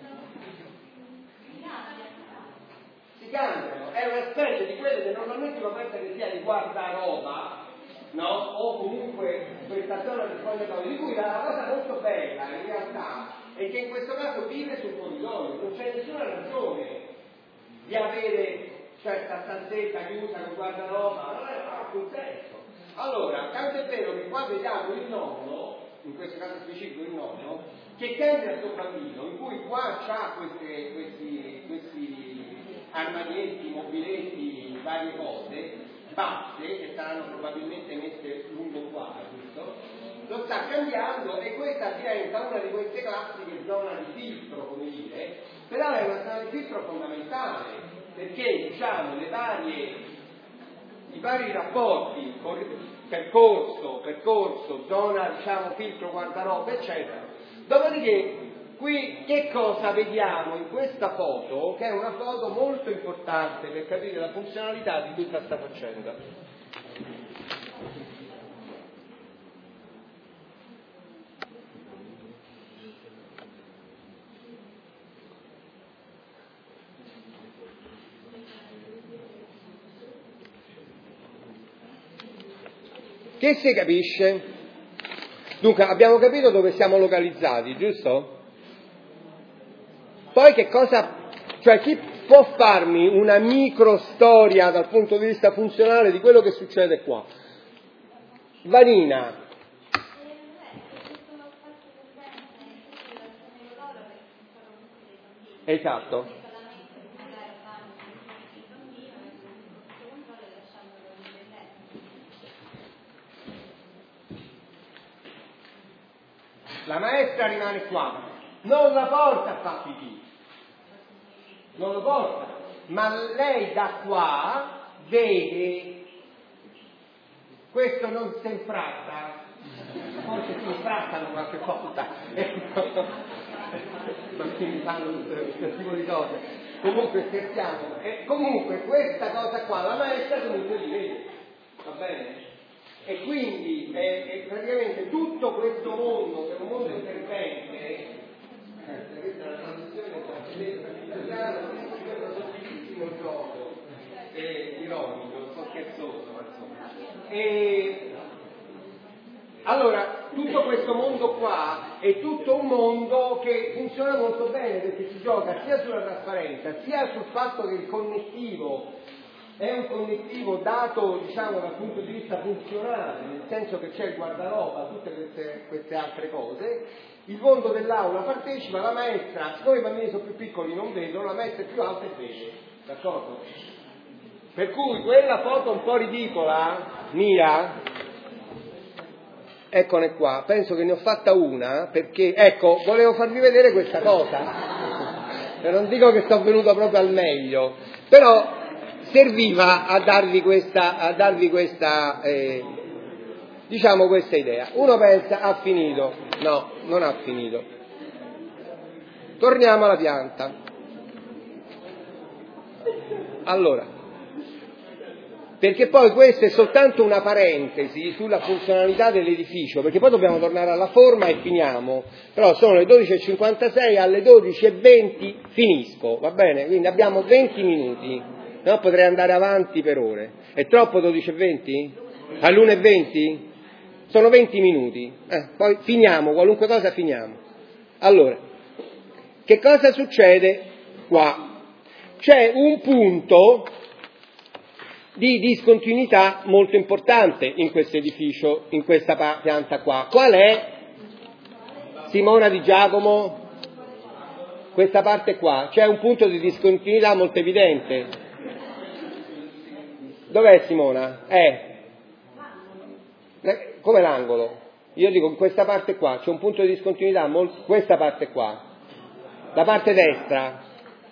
A: Si cambiano, è una specie di quelle che normalmente uno pensa che sia di guardaroba, no? O comunque questa zona del spogliatoio, di cui la cosa molto bella in realtà è che in questo caso vive sul corridoio, non c'è nessuna ragione di avere questa stanzetta chiusa con guardaroba, non ha alcun senso. Allora, tanto è vero che qua vediamo il nonno, in questo caso specifico il nonno, che cambia il suo bambino, in cui qua c'ha queste, questi, questi armadietti, mobiletti, varie cose, basse, che saranno probabilmente messe lungo qua, giusto? Lo sta cambiando e questa diventa una di queste classiche zone di filtro, come dire, però è una zona di filtro fondamentale, perché diciamo le varie, i vari rapporti, percorso, percorso, zona, diciamo, filtro, guardaroba, eccetera. Dopodiché, qui che cosa vediamo in questa foto, che è una foto molto importante per capire la funzionalità di tutta questa faccenda. Che si capisce? Dunque, abbiamo capito dove siamo localizzati, giusto? Poi che cosa... Cioè, chi può farmi una micro storia dal punto di vista funzionale di quello che succede qua? Vanina. Esatto. La maestra rimane qua, non la porta a far pipì, non lo porta, ma lei da qua vede, questo non si infratta, forse si infrattano qualche volta, perché fanno questo tipo di cose, comunque scherziamo, e comunque questa cosa qua la maestra comunque li vede, va bene? E quindi è, è praticamente tutto questo mondo, che è un mondo intervente, eh, questa è la traduzione italiana, è un sottilissimo gioco, eh, ironico, un po' scherzoso, ma insomma. E allora, tutto questo mondo qua è tutto un mondo che funziona molto bene, perché si gioca sia sulla trasparenza, sia sul fatto che il connettivo è un connettivo dato, diciamo, dal punto di vista funzionale, nel senso che c'è il guardaroba, tutte queste, queste altre cose, il mondo dell'aula partecipa, la maestra, siccome i bambini sono più piccoli non vedono, la maestra è più alta e vede, d'accordo? Per cui quella foto un po' ridicola, mia, eccone qua, penso che ne ho fatta una, perché, ecco, volevo farvi vedere questa cosa, non dico che sono venuto proprio al meglio, però serviva a darvi questa, a darvi questa eh, diciamo questa idea. Uno pensa, ha finito, no, non ha finito. Torniamo alla pianta. Allora, perché poi questa è soltanto una parentesi sulla funzionalità dell'edificio, perché poi dobbiamo tornare alla forma e finiamo, però sono le dodici e cinquantasei, alle dodici e venti finisco, va bene? Quindi abbiamo venti minuti. No, potrei andare avanti per ore. È troppo dodici e venti? All'una e venti? Sono venti minuti. Eh, poi finiamo, qualunque cosa finiamo. Allora, che cosa succede qua? C'è un punto di discontinuità molto importante in questo edificio, in questa pianta qua. Qual è? Simona Di Giacomo? Questa parte qua, c'è un punto di discontinuità molto evidente. Dov'è Simona? Eh. Come l'angolo? Io dico in questa parte qua, c'è un punto di discontinuità, molto, questa parte qua. La parte destra.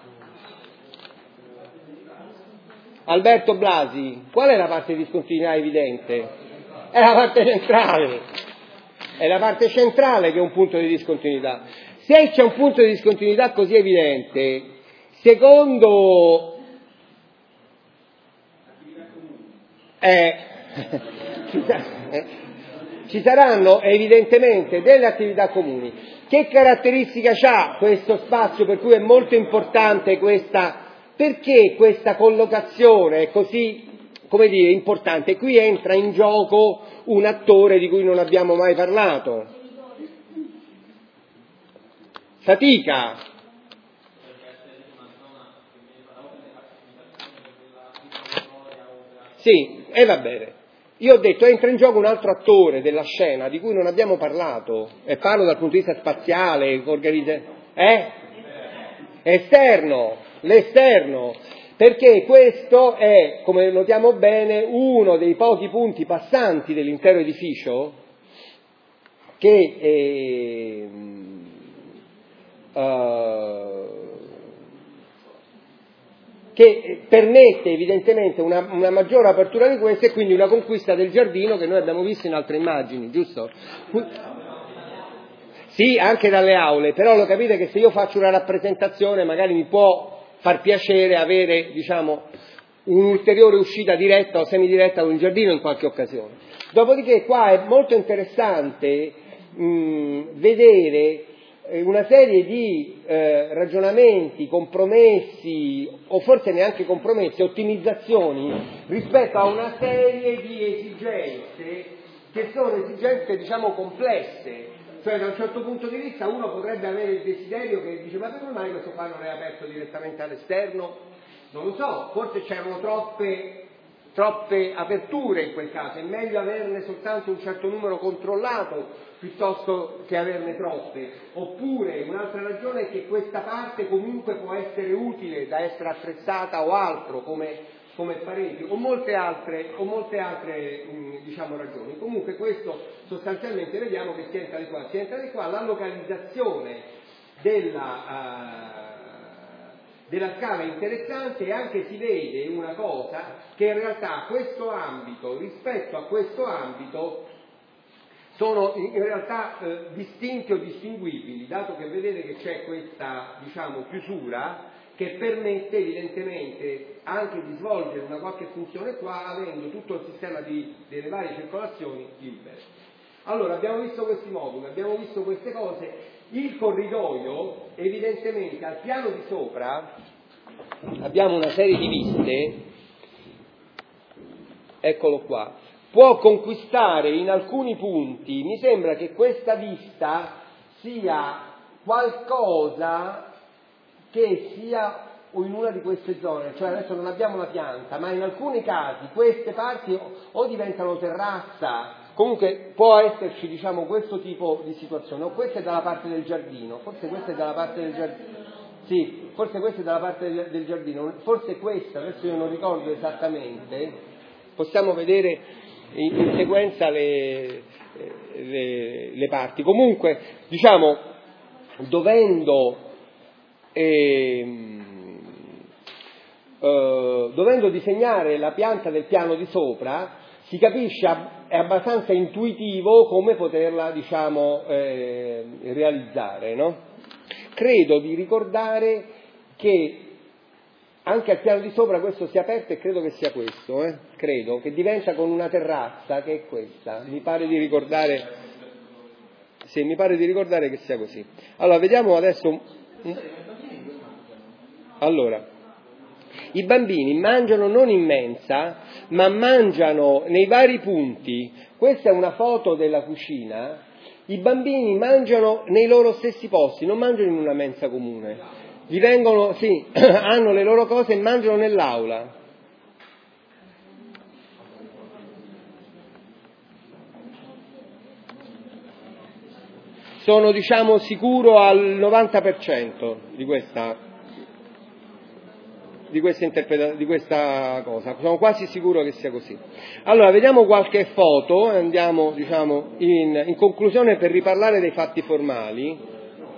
A: Alberto Blasi, qual è la parte di discontinuità evidente? È la parte centrale. È la parte centrale che è un punto di discontinuità. Se c'è un punto di discontinuità così evidente, secondo eh, ci saranno evidentemente delle attività comuni. Che caratteristica ha questo spazio per cui è molto importante questa, perché questa collocazione è così, come dire, importante? Qui entra in gioco un attore di cui non abbiamo mai parlato. Fatica. Sì, e va bene. Io ho detto entra in gioco un altro attore della scena di cui non abbiamo parlato, e parlo dal punto di vista spaziale, organizza... eh? Esterno, l'esterno, perché questo è, come notiamo bene, uno dei pochi punti passanti dell'intero edificio che eh, uh, che permette evidentemente una, una maggiore apertura di questo e quindi una conquista del giardino che noi abbiamo visto in altre immagini, giusto? Sì, anche dalle aule, però lo capite che se io faccio una rappresentazione magari mi può far piacere avere, diciamo, un'ulteriore uscita diretta o semidiretta da un giardino in qualche occasione. Dopodiché qua è molto interessante mh, vedere una serie di eh, ragionamenti, compromessi, o forse neanche compromessi, ottimizzazioni rispetto a una serie di esigenze che sono esigenze, diciamo, complesse. Cioè, da un certo punto di vista uno potrebbe avere il desiderio che dice: ma come mai questo qua non è aperto direttamente all'esterno? Non lo so, forse c'erano troppe troppe aperture in quel caso, è meglio averne soltanto un certo numero controllato piuttosto che averne troppe. Oppure un'altra ragione è che questa parte comunque può essere utile da essere attrezzata o altro come, come pareti, o molte altre, o molte altre mh, diciamo ragioni. Comunque questo sostanzialmente vediamo che si entra di qua, si entra di qua, la localizzazione della uh, della scala è interessante, e anche si vede una cosa, che in realtà questo ambito rispetto a questo ambito sono in realtà eh, distinti o distinguibili, dato che vedete che c'è questa, diciamo, chiusura che permette evidentemente anche di svolgere una qualche funzione qua, avendo tutto il sistema di, delle varie circolazioni libere. Allora, abbiamo visto questi moduli, abbiamo visto queste cose. Il corridoio, evidentemente, al piano di sopra abbiamo una serie di viste, eccolo qua, può conquistare in alcuni punti, mi sembra che questa vista sia qualcosa che sia in una di queste zone, cioè adesso non abbiamo la pianta, ma in alcuni casi queste parti o diventano terrazza. Comunque può esserci, diciamo, questo tipo di situazione, o questa è dalla parte del giardino, forse questa è dalla parte del giardino, sì, forse questa è dalla parte del, del giardino, forse questa, adesso io non ricordo esattamente, possiamo vedere in, in sequenza le, le, le parti. Comunque, diciamo, dovendo, ehm, eh, dovendo disegnare la pianta del piano di sopra, si capisce, è abbastanza intuitivo come poterla, diciamo, eh, realizzare, no? Credo di ricordare che anche al piano di sopra questo sia aperto, e credo che sia questo, eh? Credo, che diventa con una terrazza, che è questa, mi pare di ricordare, sì, mi pare di ricordare che sia così. Allora, vediamo adesso, allora, i bambini mangiano non in mensa, ma mangiano nei vari punti. Questa è una foto della cucina. I bambini mangiano nei loro stessi posti, non mangiano in una mensa comune. Gli vengono, sì, hanno le loro cose e mangiano nell'aula. sono, diciamo, sicuro al novanta per cento di questa, di questa interpretazione, di questa cosa, sono quasi sicuro che sia così. Allora, vediamo qualche foto e andiamo, diciamo, in, in conclusione per riparlare dei fatti formali.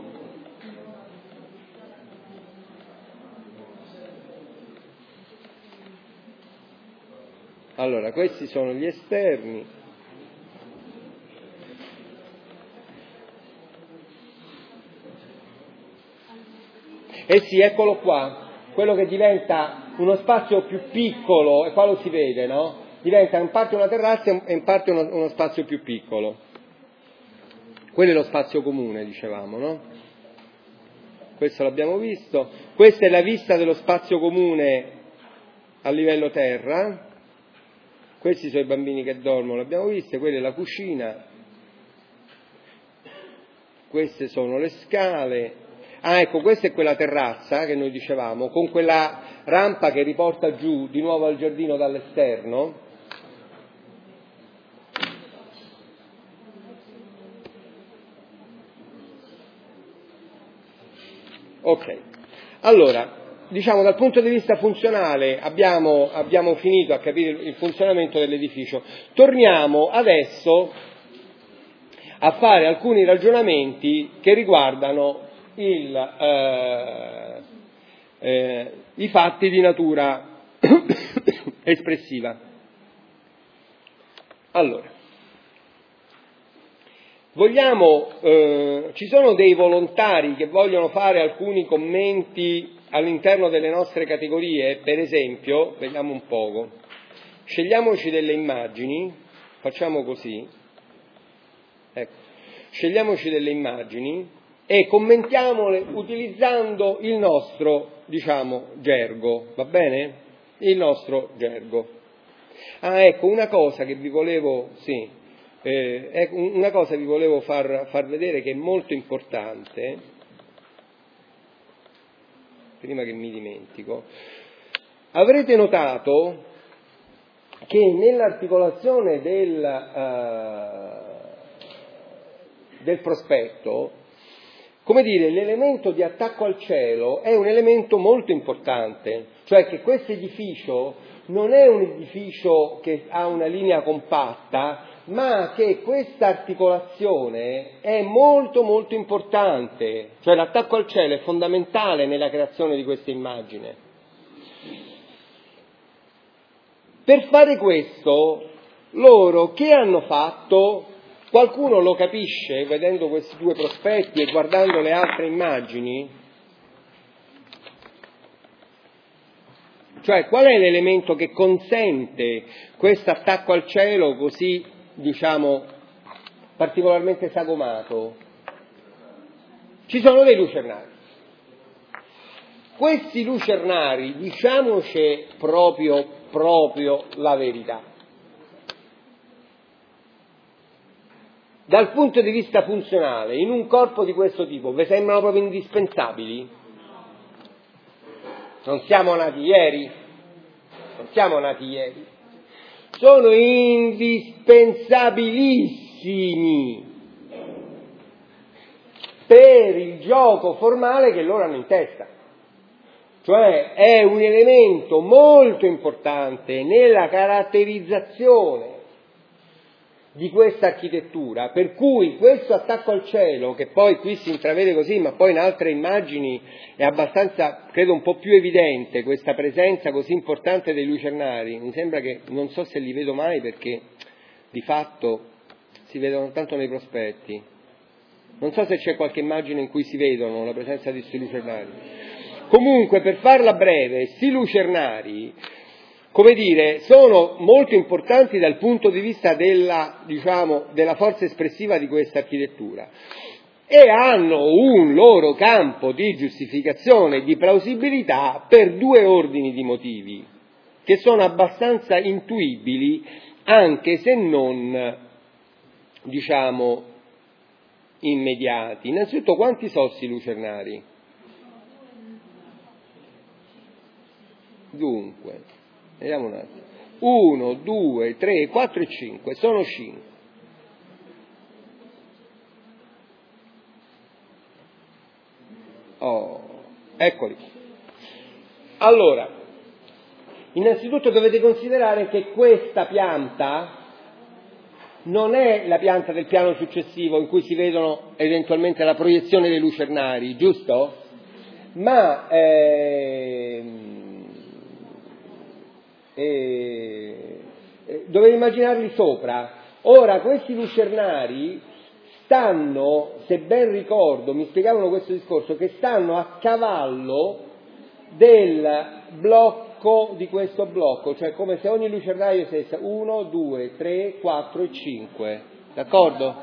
A: Allora, questi sono gli esterni. Eh sì, eccolo qua, quello che diventa uno spazio più piccolo, e qua lo si vede, no? Diventa in parte una terrazza e in parte uno, uno spazio più piccolo. Quello è lo spazio comune, dicevamo, no? Questo l'abbiamo visto. Questa è la vista dello spazio comune a livello terra. Questi sono i bambini che dormono, l'abbiamo visto, quella è la cucina, queste sono le scale. Ah, ecco, questa è quella terrazza che noi dicevamo, con quella rampa che riporta giù di nuovo al giardino dall'esterno. Ok, allora, diciamo dal punto di vista funzionale abbiamo, abbiamo finito a capire il funzionamento dell'edificio. Torniamo adesso a fare alcuni ragionamenti che riguardano il, eh, eh, i fatti di natura espressiva. Allora, vogliamo, eh, ci sono dei volontari che vogliono fare alcuni commenti all'interno delle nostre categorie. Per esempio, vediamo un poco, scegliamoci delle immagini, facciamo così, ecco, scegliamoci delle immagini e commentiamole utilizzando il nostro, diciamo, gergo, va bene? Il nostro gergo. Ah, ecco, una cosa che vi volevo, sì, eh, ecco, una cosa vi volevo far, far vedere che è molto importante, prima che mi dimentico. Avrete notato che nell'articolazione del, uh, del prospetto, come dire, l'elemento di attacco al cielo è un elemento molto importante, cioè che questo edificio non è un edificio che ha una linea compatta, ma che questa articolazione è molto molto importante, cioè l'attacco al cielo è fondamentale nella creazione di questa immagine. Per fare questo, loro che hanno fatto? Qualcuno lo capisce vedendo questi due prospetti e guardando le altre immagini? Cioè, qual è l'elemento che consente questo attacco al cielo così, diciamo, particolarmente sagomato? Ci sono dei lucernari. Questi lucernari, diciamoci proprio, proprio la verità. Dal punto di vista funzionale, in un corpo di questo tipo, vi sembrano proprio indispensabili? Non siamo nati ieri? Non siamo nati ieri. Sono indispensabilissimi per il gioco formale che loro hanno in testa. Cioè è un elemento molto importante nella caratterizzazione di questa architettura, per cui questo attacco al cielo, che poi qui si intravede così, ma poi in altre immagini è abbastanza, credo, un po' più evidente questa presenza così importante dei lucernari. Mi sembra che, non so se li vedo mai perché di fatto si vedono tanto nei prospetti. Non so se c'è qualche immagine in cui si vedono la presenza di questi lucernari. Comunque, per farla breve, sti lucernari, come dire, sono molto importanti dal punto di vista della, diciamo, della forza espressiva di questa architettura e hanno un loro campo di giustificazione, di plausibilità per due ordini di motivi che sono abbastanza intuibili anche se non, diciamo, immediati. Innanzitutto, quanti sono sti lucernari? Dunque, vediamo un attimo. uno, due, tre, quattro e cinque, sono cinque. Oh, eccoli. Allora, innanzitutto dovete considerare che questa pianta non è la pianta del piano successivo in cui si vedono eventualmente la proiezione dei lucernari, giusto? Ma eh, eh, dovete immaginarli sopra. Ora, questi lucernari stanno, se ben ricordo, mi spiegavano questo discorso, che stanno a cavallo del blocco di questo blocco, cioè come se ogni lucernario stesse uno, due, tre, quattro e cinque, d'accordo?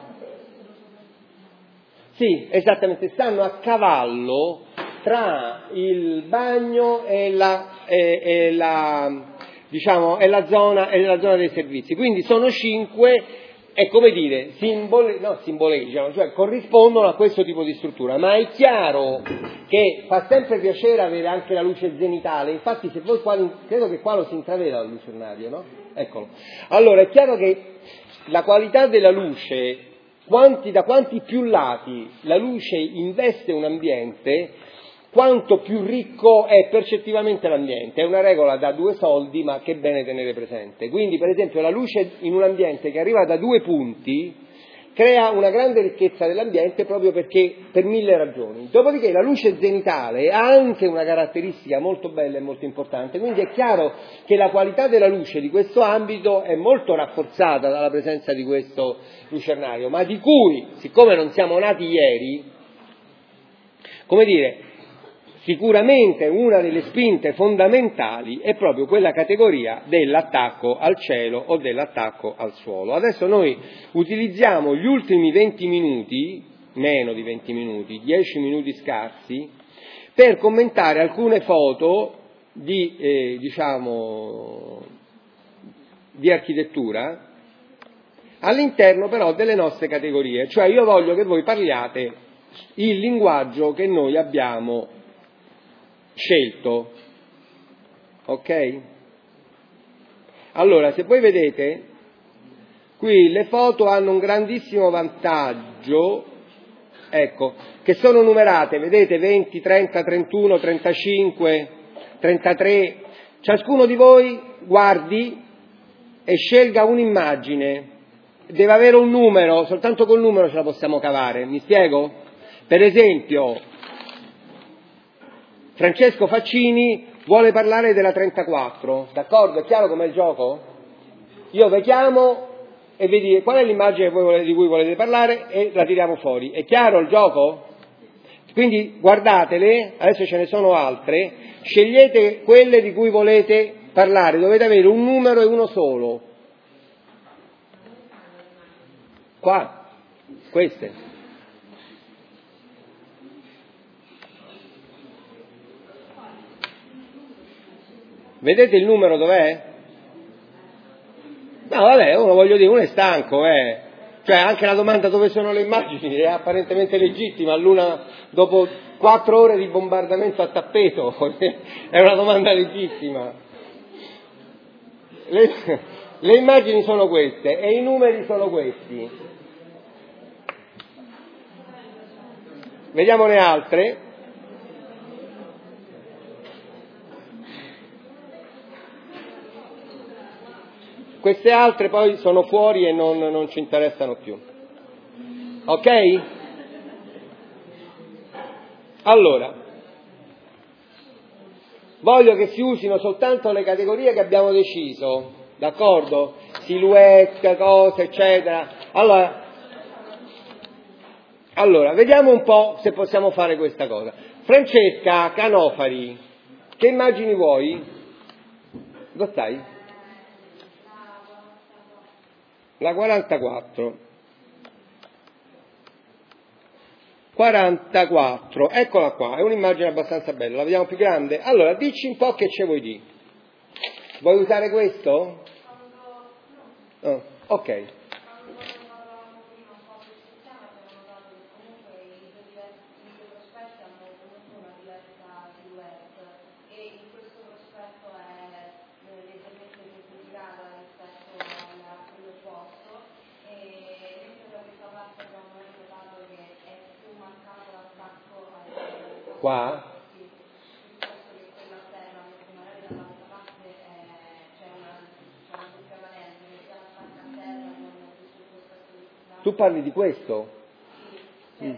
A: Sì, esattamente, stanno a cavallo tra il bagno e la, e, e la, diciamo, e la zona, e la zona dei servizi, quindi sono cinque. È come dire, simbole, no, simboleggiano, cioè corrispondono a questo tipo di struttura, ma è chiaro che fa sempre piacere avere anche la luce zenitale, infatti se voi qua, credo che qua lo si intraveda il lucernario, no? Eccolo. Allora è chiaro che la qualità della luce, quanti, da quanti più lati la luce investe un ambiente, quanto più ricco è percettivamente l'ambiente. È una regola da due soldi, ma che è bene tenere presente. Quindi, per esempio, la luce in un ambiente che arriva da due punti crea una grande ricchezza dell'ambiente proprio perché, per mille ragioni. Dopodiché la luce zenitale ha anche una caratteristica molto bella e molto importante, quindi è chiaro che la qualità della luce di questo ambito è molto rafforzata dalla presenza di questo lucernario, ma di cui, siccome non siamo nati ieri, come dire, sicuramente una delle spinte fondamentali è proprio quella categoria dell'attacco al cielo o dell'attacco al suolo. Adesso noi utilizziamo gli ultimi venti minuti, meno di venti minuti, dieci minuti scarsi, per commentare alcune foto di, eh, diciamo, di architettura all'interno però delle nostre categorie. Cioè io voglio che voi parliate il linguaggio che noi abbiamo scelto, ok? Allora, se voi vedete, qui le foto hanno un grandissimo vantaggio, ecco, che sono numerate, vedete, venti, trenta, trentuno, trentacinque, trentatré, ciascuno di voi guardi e scelga un'immagine, deve avere un numero, soltanto col numero ce la possiamo cavare, mi spiego? Per esempio, Francesco Faccini vuole parlare della trentaquattro, d'accordo? È chiaro com'è il gioco? Io vi chiamo e vi dico qual è l'immagine di cui volete parlare e la tiriamo fuori. È chiaro il gioco? Quindi guardatele, adesso ce ne sono altre, scegliete quelle di cui volete parlare, dovete avere un numero e uno solo. Qua, queste. Vedete il numero dov'è? No, vabbè, uno voglio dire, uno è stanco, eh. Cioè anche la domanda dove sono le immagini è apparentemente legittima, l'una dopo quattro ore di bombardamento a tappeto, è una domanda legittima. Le, le immagini sono queste e i numeri sono questi. Vediamone altre. Queste altre poi sono fuori e non, non ci interessano più. Ok? Allora, voglio che si usino soltanto le categorie che abbiamo deciso, d'accordo? Silhouette, cose, eccetera. Allora, allora, vediamo un po' se possiamo fare questa cosa. Francesca Canofari, che immagini vuoi? Dove stai? La quarantaquattro. quarantaquattro, eccola qua, è un'immagine abbastanza bella, la vediamo più grande? Allora, dici un po' che ce vuoi dire. Vuoi usare questo? Oh, ok. Qua? Tu parli di questo? Mm.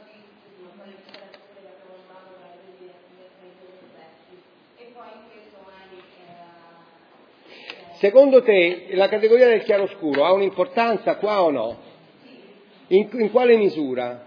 A: Secondo te la categoria del chiaroscuro ha un'importanza qua o no? In, in quale misura?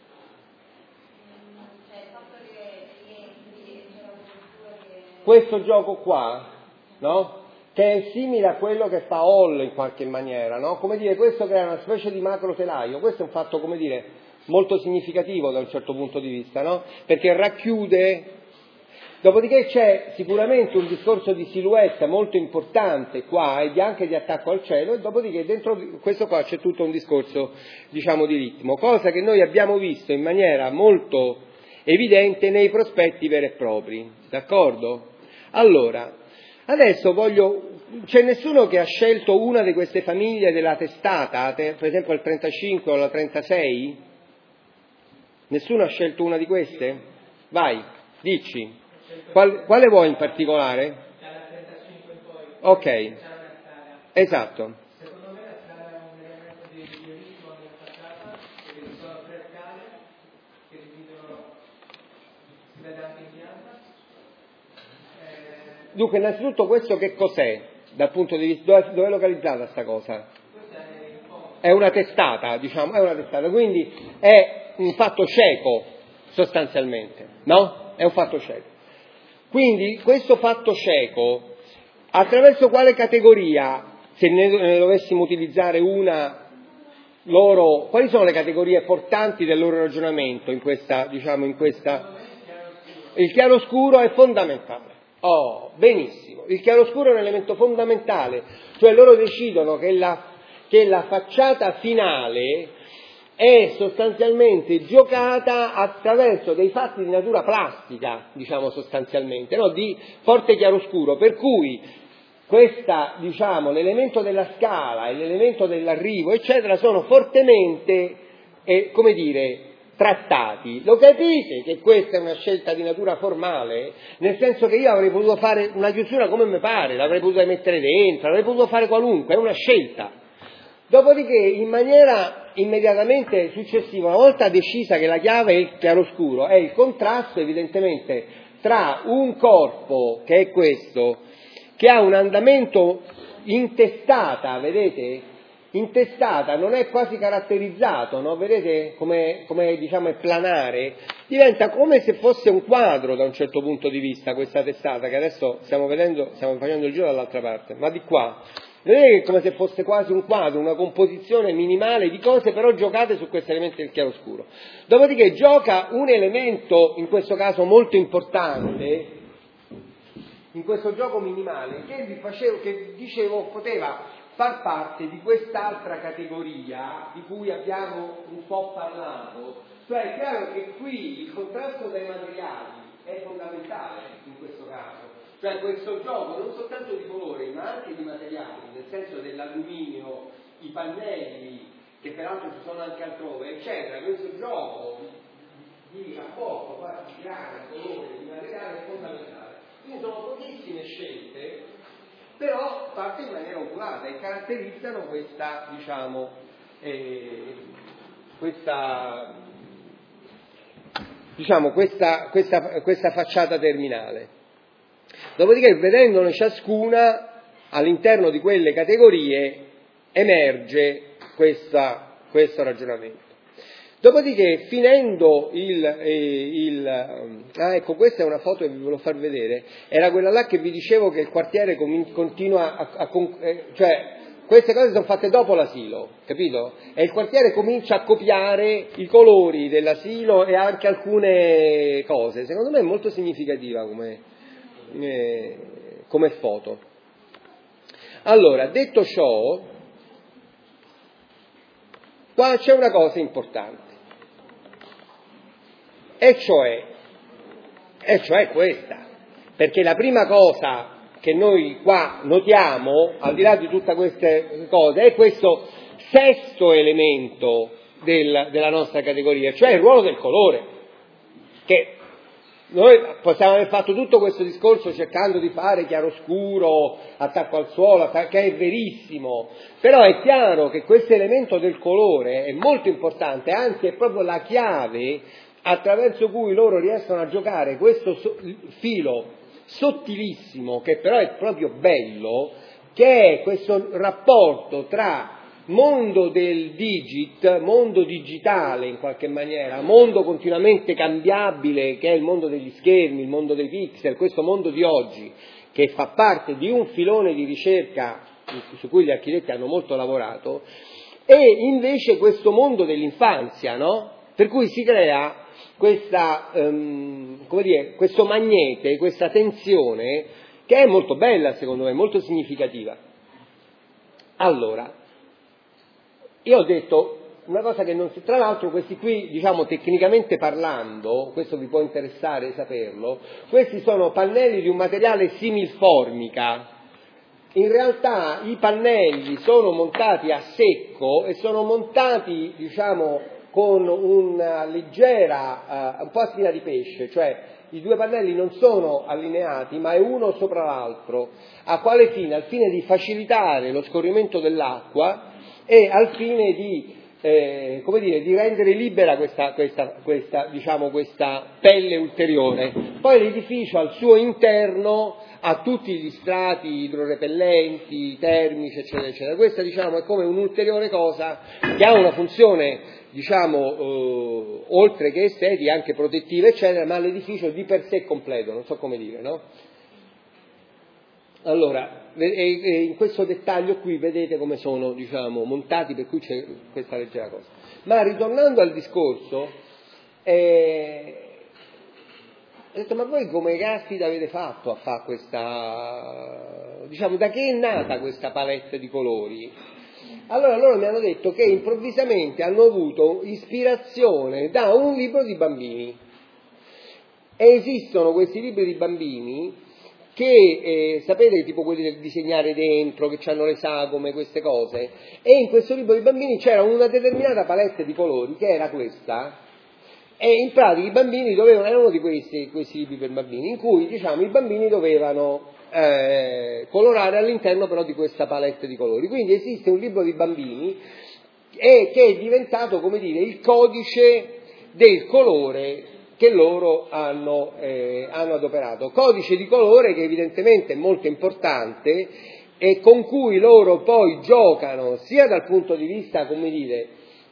A: Questo gioco qua, no? Che è simile a quello che fa Hall in qualche maniera, no? Come dire, questo crea una specie di macro telaio, questo è un fatto, come dire, molto significativo da un certo punto di vista, no? Perché racchiude. Dopodiché c'è sicuramente un discorso di silhouette molto importante qua e anche di attacco al cielo, e dopodiché dentro questo qua c'è tutto un discorso, diciamo, di ritmo, cosa che noi abbiamo visto in maniera molto evidente nei prospetti veri e propri, d'accordo? Allora, adesso voglio, c'è nessuno che ha scelto una di queste famiglie della testata, per esempio il trentacinque o la trentasei? Nessuno ha scelto una di queste? Vai, dici. Qual, quale vuoi in particolare?
B: Dalla trentacinque in poi.
A: Ok,
B: C'è una strada.
A: esatto.
B: Secondo me la strada è un elemento di ritmo nella facciata, perché ci sono tre scale che dividono, si vede anche in pianta. Eh,
A: Dunque, innanzitutto questo che cos'è? Dal punto di vista, dove, dove è localizzata sta cosa?
B: questa è un po'.
A: È una testata, diciamo, è una testata, quindi è un fatto cieco, sostanzialmente, no? È un fatto cieco. Quindi questo fatto cieco, attraverso quale categoria, se ne, ne dovessimo utilizzare una, loro, quali sono le categorie portanti del loro ragionamento in questa, diciamo, in questa? Il chiaroscuro è fondamentale. Oh, benissimo. Il chiaroscuro è un elemento fondamentale, cioè loro decidono che la, che la facciata finale è sostanzialmente giocata attraverso dei fatti di natura plastica, diciamo sostanzialmente, no? Di forte chiaroscuro, per cui questa, diciamo, l'elemento della scala e l'elemento dell'arrivo, eccetera, sono fortemente, eh, come dire, trattati. Lo capite che questa è una scelta di natura formale? Nel senso che io avrei potuto fare una chiusura come mi pare, l'avrei potuta mettere dentro, l'avrei potuto fare qualunque, è una scelta. Dopodiché, in maniera immediatamente successiva, una volta decisa che la chiave è il chiaroscuro, è il contrasto evidentemente tra un corpo, che è questo, che ha un andamento in testata, vedete? In testata, non è quasi caratterizzato, no? Vedete come, come diciamo è planare? Diventa come se fosse un quadro da un certo punto di vista questa testata, che adesso stiamo vedendo, stiamo facendo il giro dall'altra parte, ma di qua. Vedete che è come se fosse quasi un quadro, una composizione minimale di cose però giocate su questi elementi del chiaroscuro. Dopodiché gioca un elemento, in questo caso molto importante, in questo gioco minimale, che vi facevo, che dicevo poteva far parte di quest'altra categoria di cui abbiamo un po' parlato. Cioè è chiaro che qui il contrasto dei materiali è fondamentale in questo caso. Cioè questo gioco non soltanto di colori ma anche di materiali, nel senso dell'alluminio, i pannelli, che peraltro ci sono anche altrove, eccetera, questo gioco di rapporto particolare, colore, di materiale è fondamentale. Quindi sono pochissime scelte, però fatte in maniera oculata e caratterizzano questa, diciamo, eh, questa, diciamo, questa, questa, questa facciata terminale. Dopodiché, vedendone ciascuna, all'interno di quelle categorie emerge questa, questo ragionamento. Dopodiché, finendo il, eh, il... Ah, ecco, questa è una foto che vi volevo far vedere. Era quella là che vi dicevo che il quartiere com- continua a... a eh, cioè, queste cose sono fatte dopo l'asilo, capito? E il quartiere comincia a copiare i colori dell'asilo e anche alcune cose. Secondo me è molto significativa come... Eh, come foto. Allora, detto ciò, qua c'è una cosa importante, e cioè, e cioè questa, perché la prima cosa che noi qua notiamo, al di là di tutte queste cose, è questo sesto elemento del, della nostra categoria, cioè il ruolo del colore, che Noi possiamo aver fatto tutto questo discorso cercando di fare chiaroscuro, attacco al suolo, attacco, che è verissimo, però è chiaro che questo elemento del colore è molto importante, anzi è proprio la chiave attraverso cui loro riescono a giocare questo so- filo sottilissimo, che però è proprio bello, che è questo rapporto tra mondo del digit, mondo digitale in qualche maniera, mondo continuamente cambiabile che è il mondo degli schermi, il mondo dei pixel, questo mondo di oggi che fa parte di un filone di ricerca su cui gli architetti hanno molto lavorato, e invece questo mondo dell'infanzia, no? Per cui si crea questa, um, come dire, questo magnete, questa tensione che è molto bella secondo me, molto significativa. Allora, io ho detto una cosa che non si... Tra l'altro questi qui, diciamo tecnicamente parlando, questo vi può interessare saperlo, questi sono pannelli di un materiale similformica. In realtà i pannelli sono montati a secco e sono montati, diciamo, con una leggera, uh, un po' a spina di pesce, cioè i due pannelli non sono allineati, ma è uno sopra l'altro. A quale fine? Al fine di facilitare lo scorrimento dell'acqua e al fine di, eh, come dire, di rendere libera questa, questa, questa, diciamo, questa pelle ulteriore. Poi l'edificio al suo interno ha tutti gli strati idrorepellenti, termici, eccetera, eccetera. Questa, diciamo, è come un'ulteriore cosa che ha una funzione, diciamo, eh, oltre che estetica, anche protettiva, eccetera, ma l'edificio di per sé è completo, non so come dire, no? Allora, in questo dettaglio qui vedete come sono, diciamo, montati, per cui c'è questa leggera cosa. Ma ritornando al discorso, eh, ho detto, ma voi come caspita avete fatto a fare questa, diciamo, da che è nata questa palette di colori? Allora loro mi hanno detto che improvvisamente hanno avuto ispirazione da un libro di bambini. E esistono questi libri di bambini che, eh, sapete, tipo quelli del disegnare dentro, che hanno le sagome, queste cose, e in questo libro di bambini c'era una determinata palette di colori, che era questa, e in pratica i bambini dovevano, erano di questi, questi libri per bambini, in cui, diciamo, i bambini dovevano eh, colorare all'interno però di questa palette di colori. Quindi esiste un libro di bambini e, che è diventato, come dire, il codice del colore che loro hanno, eh, hanno adoperato. Codice di colore che evidentemente è molto importante e con cui loro poi giocano sia dal punto di vista, come dire,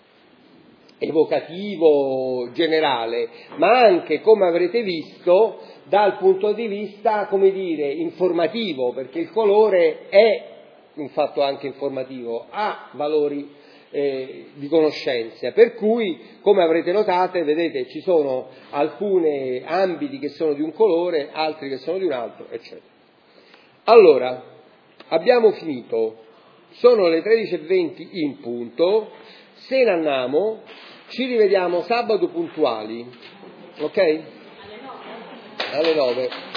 A: evocativo generale, ma anche, come avrete visto, dal punto di vista, come dire, informativo, perché il colore è un fatto anche informativo, ha valori Eh, di conoscenza, per cui, come avrete notato, vedete, ci sono alcuni ambiti che sono di un colore, altri che sono di un altro, eccetera. Allora, abbiamo finito, sono le tredici e venti in punto, se ne andiamo, ci rivediamo sabato puntuali, ok? Alle nove. Alle nove.